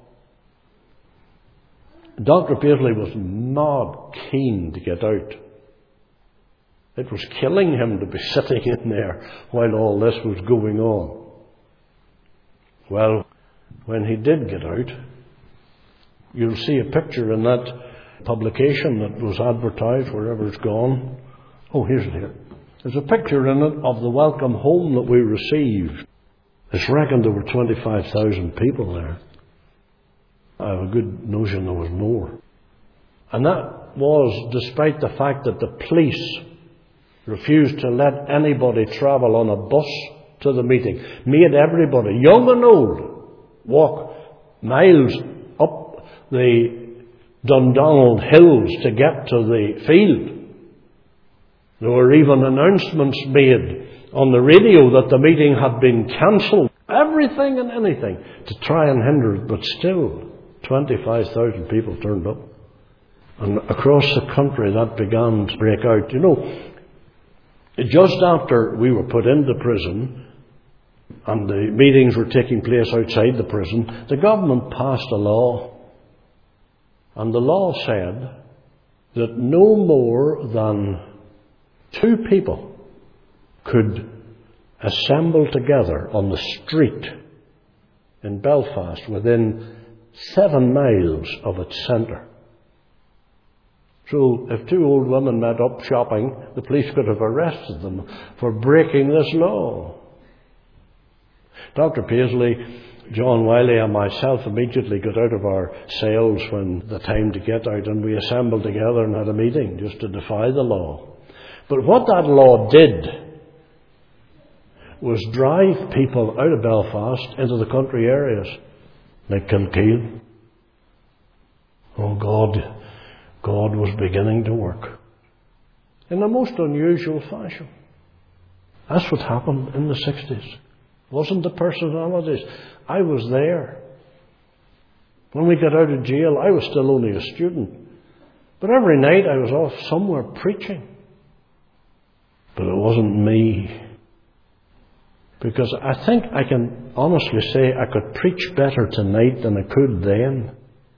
Doctor Paisley was mad keen to get out. It was killing him to be sitting in there while all this was going on. Well, when he did get out, you'll see a picture in that publication that was advertised wherever it's gone. Oh, here's it here. There's a picture in it of the welcome home that we received. It's reckoned there were twenty-five thousand people there. I have a good notion there was more. And that was despite the fact that the police refused to let anybody travel on a bus to the meeting. Made everybody, young and old, walk miles up the Dundonald Hills to get to the field. There were even announcements made on the radio that the meeting had been cancelled. Everything and anything to try and hinder it, but still twenty-five thousand people turned up. And across the country that began to break out. You know, just after we were put into prison and the meetings were taking place outside the prison, the government passed a law. And the law said that no more than two people could assemble together on the street in Belfast within seven miles of its centre. So if two old women met up shopping, the police could have arrested them for breaking this law. Doctor Paisley, John Wiley and myself immediately got out of our cells when the time to get out, and we assembled together and had a meeting just to defy the law. But what that law did was drive people out of Belfast into the country areas like Kilkeel. Oh God, God was beginning to work in a most unusual fashion. That's what happened in the sixties. It wasn't the personalities. I was there. When we got out of jail, I was still only a student. But every night I was off somewhere preaching. But it wasn't me. Because I think I can honestly say I could preach better tonight than I could then.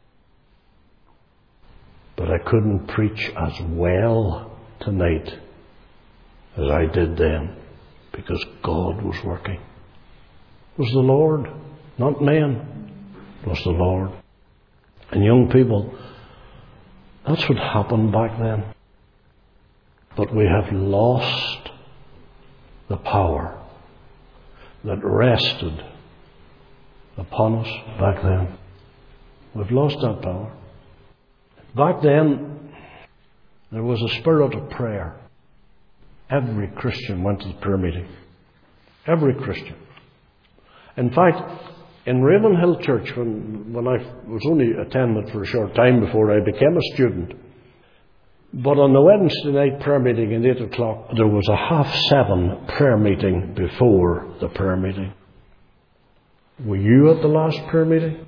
But I couldn't preach as well tonight as I did then. Because God was working. It was the Lord, not men. It was the Lord. And young people, that's what happened back then. But we have lost the power that rested upon us back then. We've lost that power. Back then, there was a spirit of prayer. Every Christian went to the prayer meeting. Every Christian. In fact, in Ravenhill Church, when, when I was only attending for a short time before I became a student, but on the Wednesday night prayer meeting at eight o'clock, there was a half seven prayer meeting before the prayer meeting. Were you at the last prayer meeting?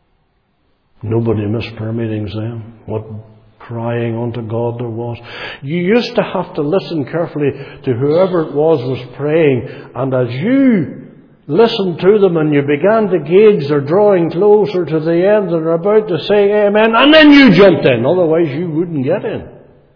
Nobody missed prayer meetings then. What crying unto God there was. You used to have to listen carefully to whoever it was was praying, and as you listened to them and you began to gauge they're drawing closer to the end and they're about to say amen, and then you jumped in. Otherwise you wouldn't get in.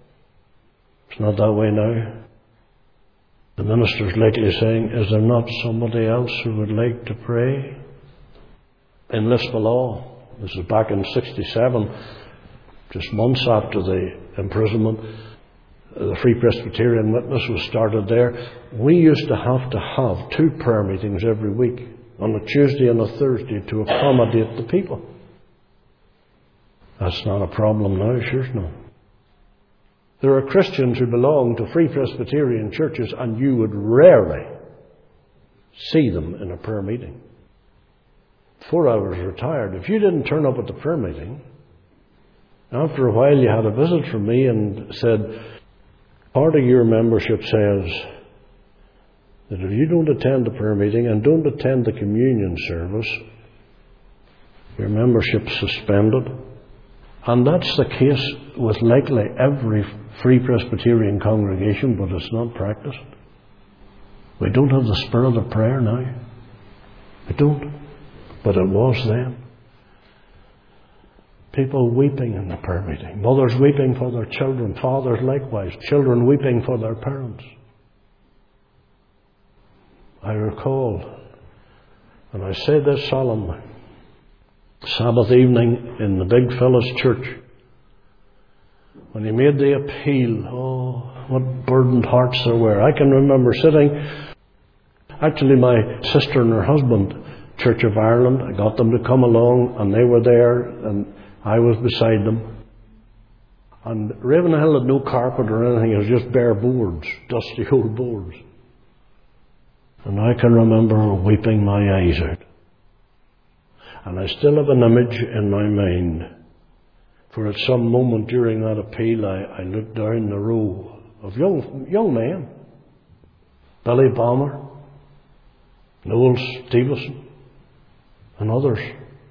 It's not that way now. The minister's likely saying, is there not somebody else who would like to pray? In Lisbon, this is back in sixty-seven, just months after the imprisonment, the Free Presbyterian Witness was started there. We used to have to have two prayer meetings every week, on a Tuesday and a Thursday, to accommodate the people. That's not a problem now, sure it's not. There are Christians who belong to Free Presbyterian churches, and you would rarely see them in a prayer meeting. Four hours retired. If you didn't turn up at the prayer meeting, after a while you had a visit from me and said, part of your membership says that if you don't attend the prayer meeting and don't attend the communion service, your membership's suspended. And that's the case with likely every Free Presbyterian congregation, but it's not practiced. We don't have the spirit of prayer now. We don't. But it was then. People weeping in the prayer meeting. Mothers weeping for their children. Fathers likewise. Children weeping for their parents. I recall, and I say this solemnly, Sabbath evening in the big fellow's church, when he made the appeal, oh, what burdened hearts there were. I can remember sitting, actually my sister and her husband, Church of Ireland, I got them to come along, and they were there, and I was beside them. And Ravenhill had no carpet or anything, it was just bare boards, dusty old boards. And I can remember weeping my eyes out. And I still have an image in my mind. For at some moment during that appeal, I, I looked down the row of young young men. Billy Balmer, Noel Stevenson, and others.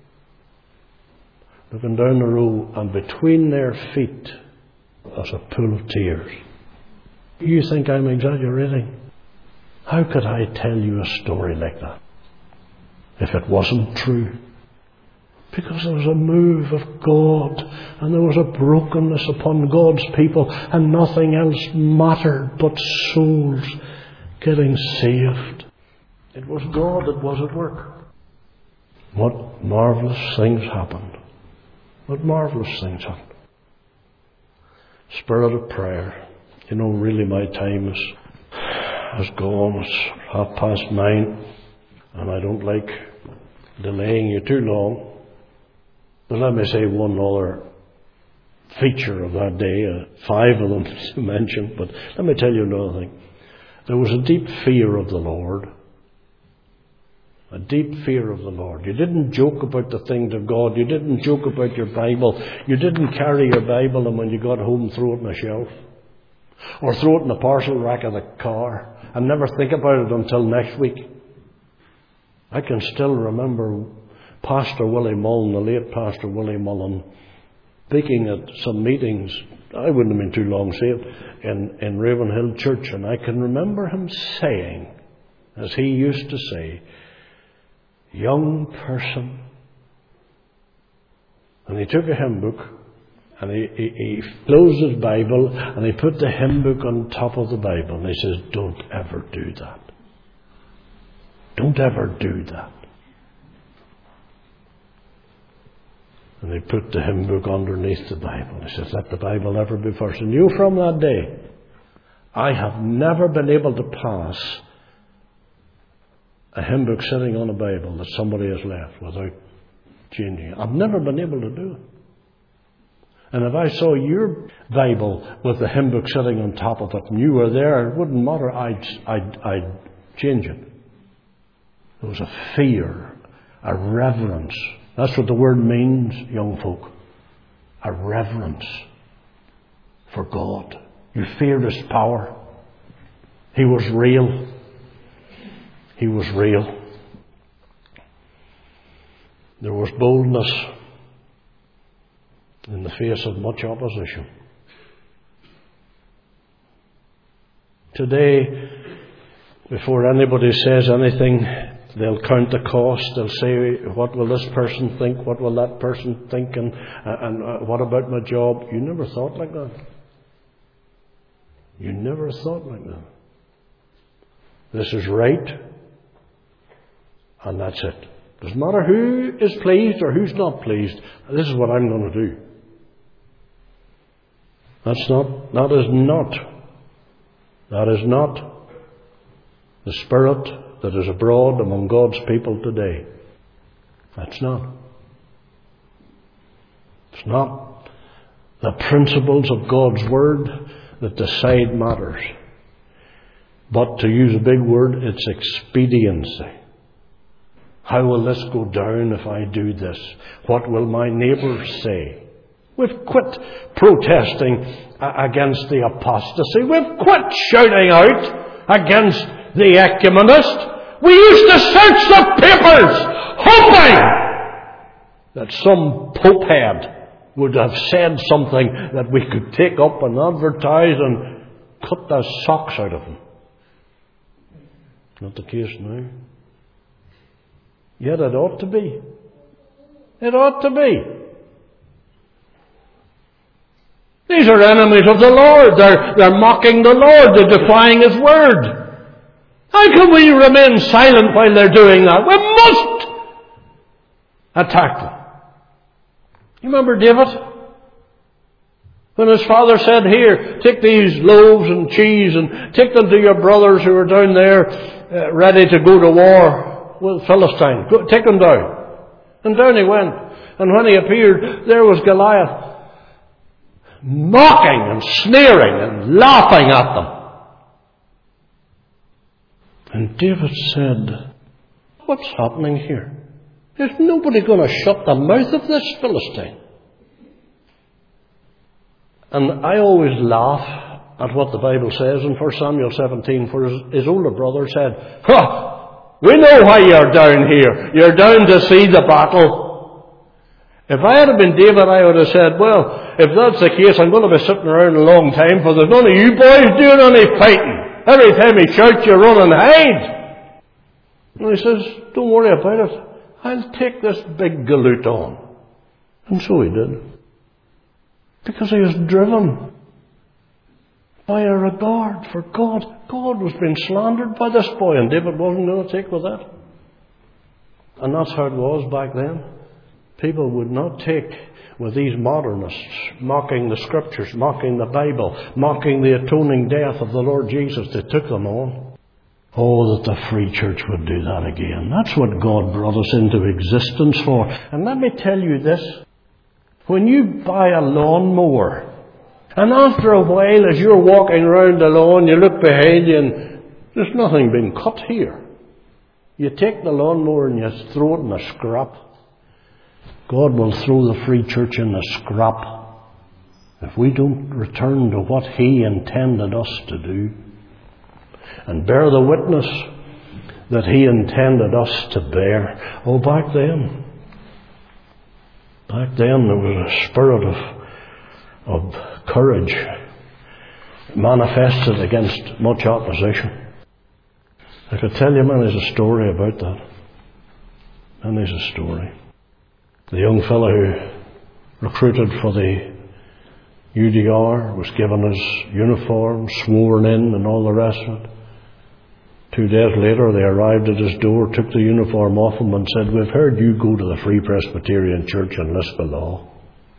Looking down the row, and between their feet was a pool of tears. You think I'm exaggerating? How could I tell you a story like that if it wasn't true? Because there was a move of God, and there was a brokenness upon God's people, and nothing else mattered but souls getting saved. It was God that was at work. What marvellous things happened. What marvellous things happened. Spirit of prayer. You know, really my time is, is gone. It's half past nine, and I don't like delaying you too long. But let me say one other feature of that day, uh, five of them to mention, but let me tell you another thing. There was a deep fear of the Lord. A deep fear of the Lord. You didn't joke about the things of God. You didn't joke about your Bible. You didn't carry your Bible and when you got home throw it on a shelf. Or throw it in the parcel rack of the car and never think about it until next week. I can still remember Pastor Willie Mullen, the late Pastor Willie Mullen, speaking at some meetings, I wouldn't have been too long saved, in, in Ravenhill Church, and I can remember him saying, as he used to say, young person, and he took a hymn book, and he, he, he closed his Bible, and he put the hymn book on top of the Bible, and he says, don't ever do that. Don't ever do that. And he put the hymn book underneath the Bible. He says, let the Bible ever be first. And you, from that day, I have never been able to pass a hymn book sitting on a Bible that somebody has left without changing it. I've never been able to do it. And if I saw your Bible with the hymn book sitting on top of it and you were there, it wouldn't matter. I'd, I'd, I'd change it. There was a fear, a reverence. That's what the word means, young folk. A reverence for God. You feared His power. He was real. He was real. There was boldness in the face of much opposition. Today, before anybody says anything, they'll count the cost. They'll say, what will this person think? What will that person think? And, and uh, what about my job? You never thought like that. You never thought like that. This is right, and that's it. Doesn't matter who is pleased or who's not pleased. This is what I'm going to do. That's not, that is not, that is not the spirit that is abroad among God's people today. That's not. It's not the principles of God's Word that decide matters. But to use a big word, it's expediency. How will this go down if I do this? What will my neighbours say? We've quit protesting against the apostasy. We've quit shouting out against the ecumenist. We used to search the papers, hoping that some popehead would have said something that we could take up and advertise and cut the socks out of them. Not the case now. Yet it ought to be. It ought to be. These are enemies of the Lord. They're, they're mocking the Lord. They're defying His Word. How can we remain silent while they're doing that? We must attack them. You remember David? When his father said, here, take these loaves and cheese and take them to your brothers who are down there uh, ready to go to war with Philistine. Go, take them down. And down he went. And when he appeared, there was Goliath mocking and sneering and laughing at them. And David said, what's happening here? There's nobody going to shut the mouth of this Philistine. And I always laugh at what the Bible says in First Samuel seventeen, for his, his older brother said, ha! We know why you're down here. You're down to see the battle. If I had been David, I would have said, well, if that's the case, I'm going to be sitting around a long time, for there's none of you boys doing any fighting. Every time he shouts, you run and hide. And he says, don't worry about it. I'll take this big galoot on. And so he did. Because he was driven by a regard for God. God was being slandered by this boy, and David wasn't going to take with that. And that's how it was back then. People would not take with these modernists, mocking the Scriptures, mocking the Bible, mocking the atoning death of the Lord Jesus. They took them on. Oh, that the free church would do that again. That's what God brought us into existence for. And let me tell you this. When you buy a lawnmower, and after a while as you're walking around the lawn, you look behind you and there's nothing being cut here. You take the lawnmower and you throw it in a scrap. God will throw the free church in the scrap if we don't return to what He intended us to do and bear the witness that He intended us to bear. Oh, back then, back then there was a spirit of, of courage manifested against much opposition. I could tell you, man, there's a story about that. And there's a story. The young fellow who recruited for the U D R was given his uniform, sworn in and all the rest of it. Two days later they arrived at his door, took the uniform off him and said, we've heard you go to the Free Presbyterian Church in Lisbon.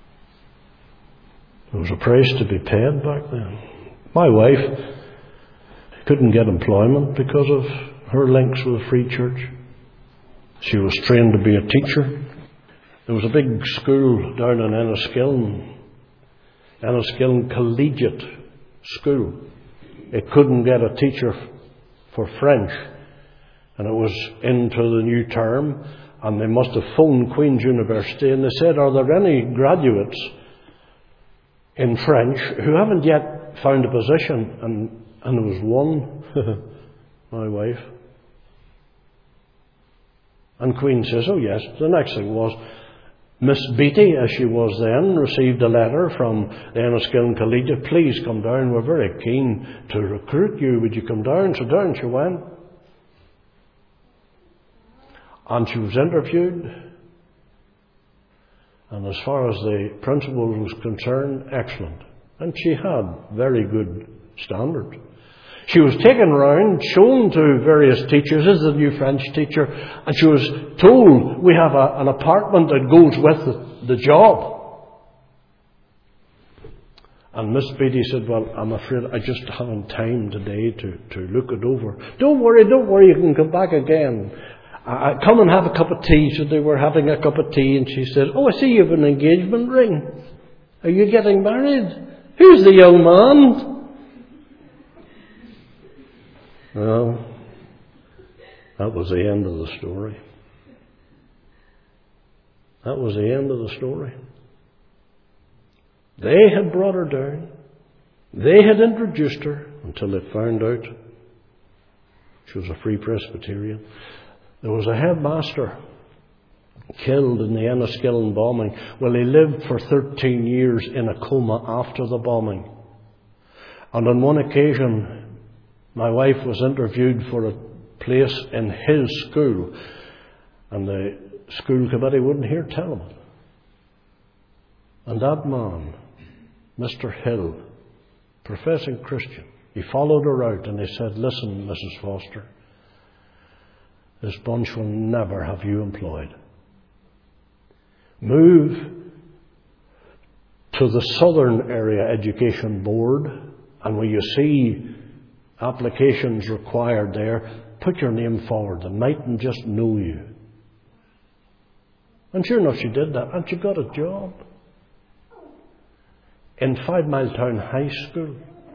There was a price to be paid back then. My wife couldn't get employment because of her links with the Free Church. She was trained to be a teacher. There was a big school down in Enniskillen, Enniskillen Collegiate School. It couldn't get a teacher for French, and it was into the new term, and they must have phoned Queen's University, and they said, are there any graduates in French who haven't yet found a position? And, and there was one, my wife. And Queen says, oh yes. The next thing was, Miss Beattie, as she was then, received a letter from the Enniskillen Collegiate. Please come down. We're very keen to recruit you. Would you come down? So down she went. And she was interviewed. And as far as the principal was concerned, excellent. And she had very good standards. She was taken round, shown to various teachers, this is the new French teacher, and she was told, we have a, an apartment that goes with the, the job. And Miss Beattie said, well, I'm afraid I just haven't time today to, to look it over. Don't worry, don't worry, you can come back again. Uh, come and have a cup of tea. So they were having a cup of tea, and she said, oh, I see you have an engagement ring. Are you getting married? Who's the young man? Well, that was the end of the story. That was the end of the story. They had brought her down. They had introduced her until they found out she was a Free Presbyterian. There was a headmaster killed in the Enniskillen bombing. Well, he lived for thirteen years in a coma after the bombing. And on one occasion, my wife was interviewed for a place in his school, and the school committee wouldn't hear tell him it. And that man, Mister Hill, professing Christian, he followed her out and he said, listen, Missus Foster, this bunch will never have you employed. Move to the Southern Area Education Board, and when you see applications required there, put your name forward. They mightn't just know you. And sure enough, she did that, and she got a job in Five Mile Town High School.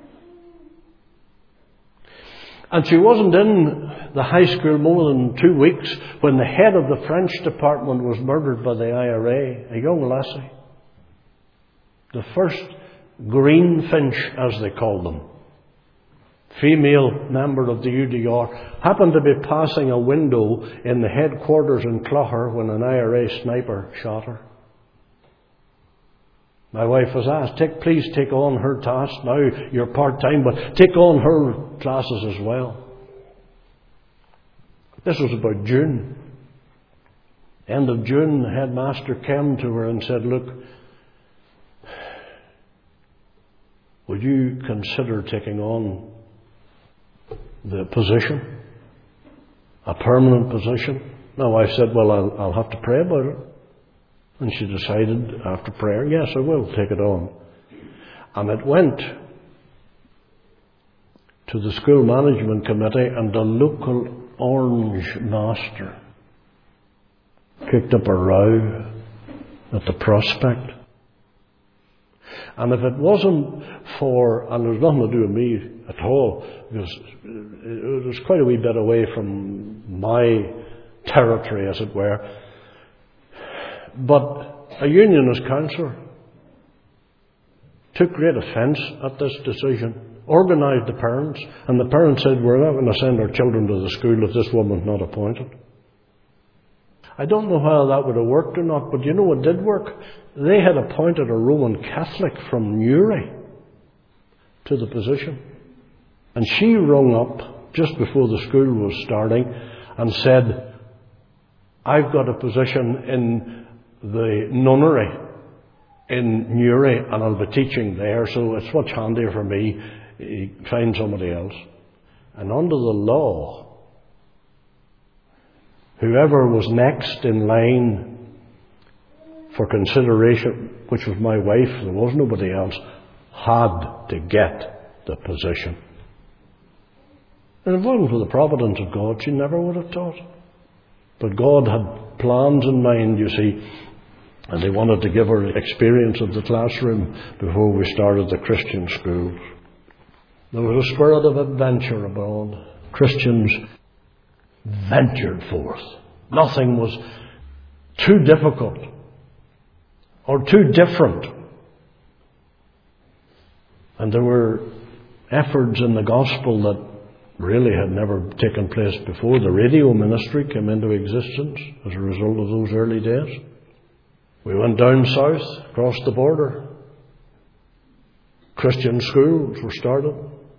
And she wasn't in the high school more than two weeks when the head of the French department was murdered by the I R A, a young lassie. The first greenfinch, as they called them, female member of the U D R, happened to be passing a window in the headquarters in Clogher when an I R A sniper shot her. My wife was asked, take, please take on her task. Now you're part-time, but take on her classes as well. This was about June. End of June, the headmaster came to her and said, look, would you consider taking on the position, a permanent position? My wife said, well, I'll, I'll have to pray about it. And she decided after prayer, yes, I will take it on. And it went to the school management committee, and the local orange master kicked up a row at the prospect. And if it wasn't for, and there's nothing to do with me at all, because it was quite a wee bit away from my territory, as it were, but a unionist councillor took great offence at this decision, organised the parents, and the parents said, we're not going to send our children to the school if this woman's not appointed. I don't know whether that would have worked or not, but you know what did work? They had appointed a Roman Catholic from Newry to the position. And she rung up just before the school was starting and said, I've got a position in the nunnery in Newry, and I'll be teaching there, so it's much handier for me. Find somebody else. And under the law, whoever was next in line for consideration, which was my wife, there was nobody else, had to get the position. And if it wasn't for the providence of God, she never would have taught. But God had plans in mind, you see, and He wanted to give her experience of the classroom before we started the Christian schools. There was a spirit of adventure abroad. Christians ventured forth. Nothing was too difficult or too different. And there were efforts in the gospel that really had never taken place before. The radio ministry came into existence as a result of those early days. We went down south, across the border. Christian schools were started.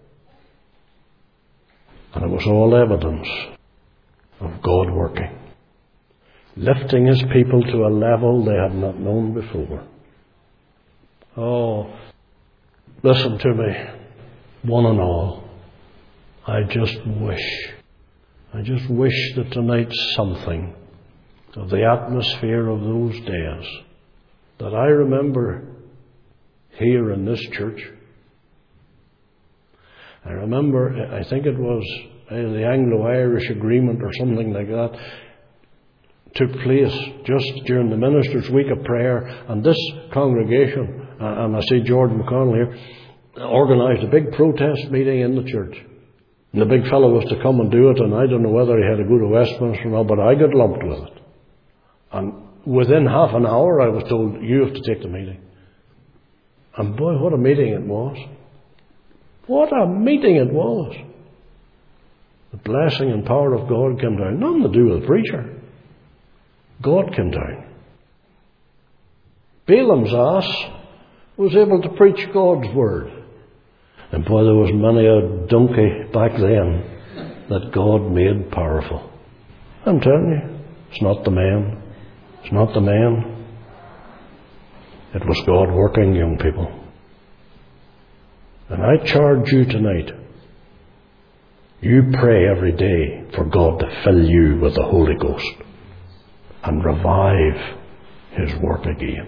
And it was all evidence of God working, lifting His people to a level they had not known before. Oh, listen to me, one and all. I just wish, I just wish that tonight's something of the atmosphere of those days that I remember here in this church. I remember, I think it was the Anglo-Irish Agreement or something like that, took place just during the Ministers' Week of Prayer, and this congregation, and I see George McConnell here, organised a big protest meeting in the church. And the big fellow was to come and do it, and I don't know whether he had to go to Westminster or not, but I got lumped with it. And within half an hour I was told, you have to take the meeting. And boy, what a meeting it was. What a meeting it was. The blessing and power of God came down. Nothing to do with the preacher. God came down. Balaam's ass was able to preach God's word. And boy, there was many a donkey back then that God made powerful. I'm telling you, it's not the man. It's not the man. It was God working, young people. And I charge you tonight, you pray every day for God to fill you with the Holy Ghost and revive His work again.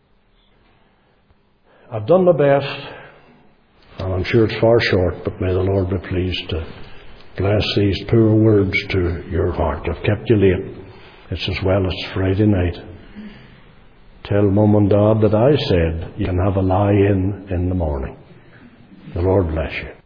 I've done my best, and I'm sure it's far short, but may the Lord be pleased to bless these poor words to your heart. I've kept you late. It's as well as Friday night. Tell Mum and Dad that I said you can have a lie-in in the morning. The Lord bless you.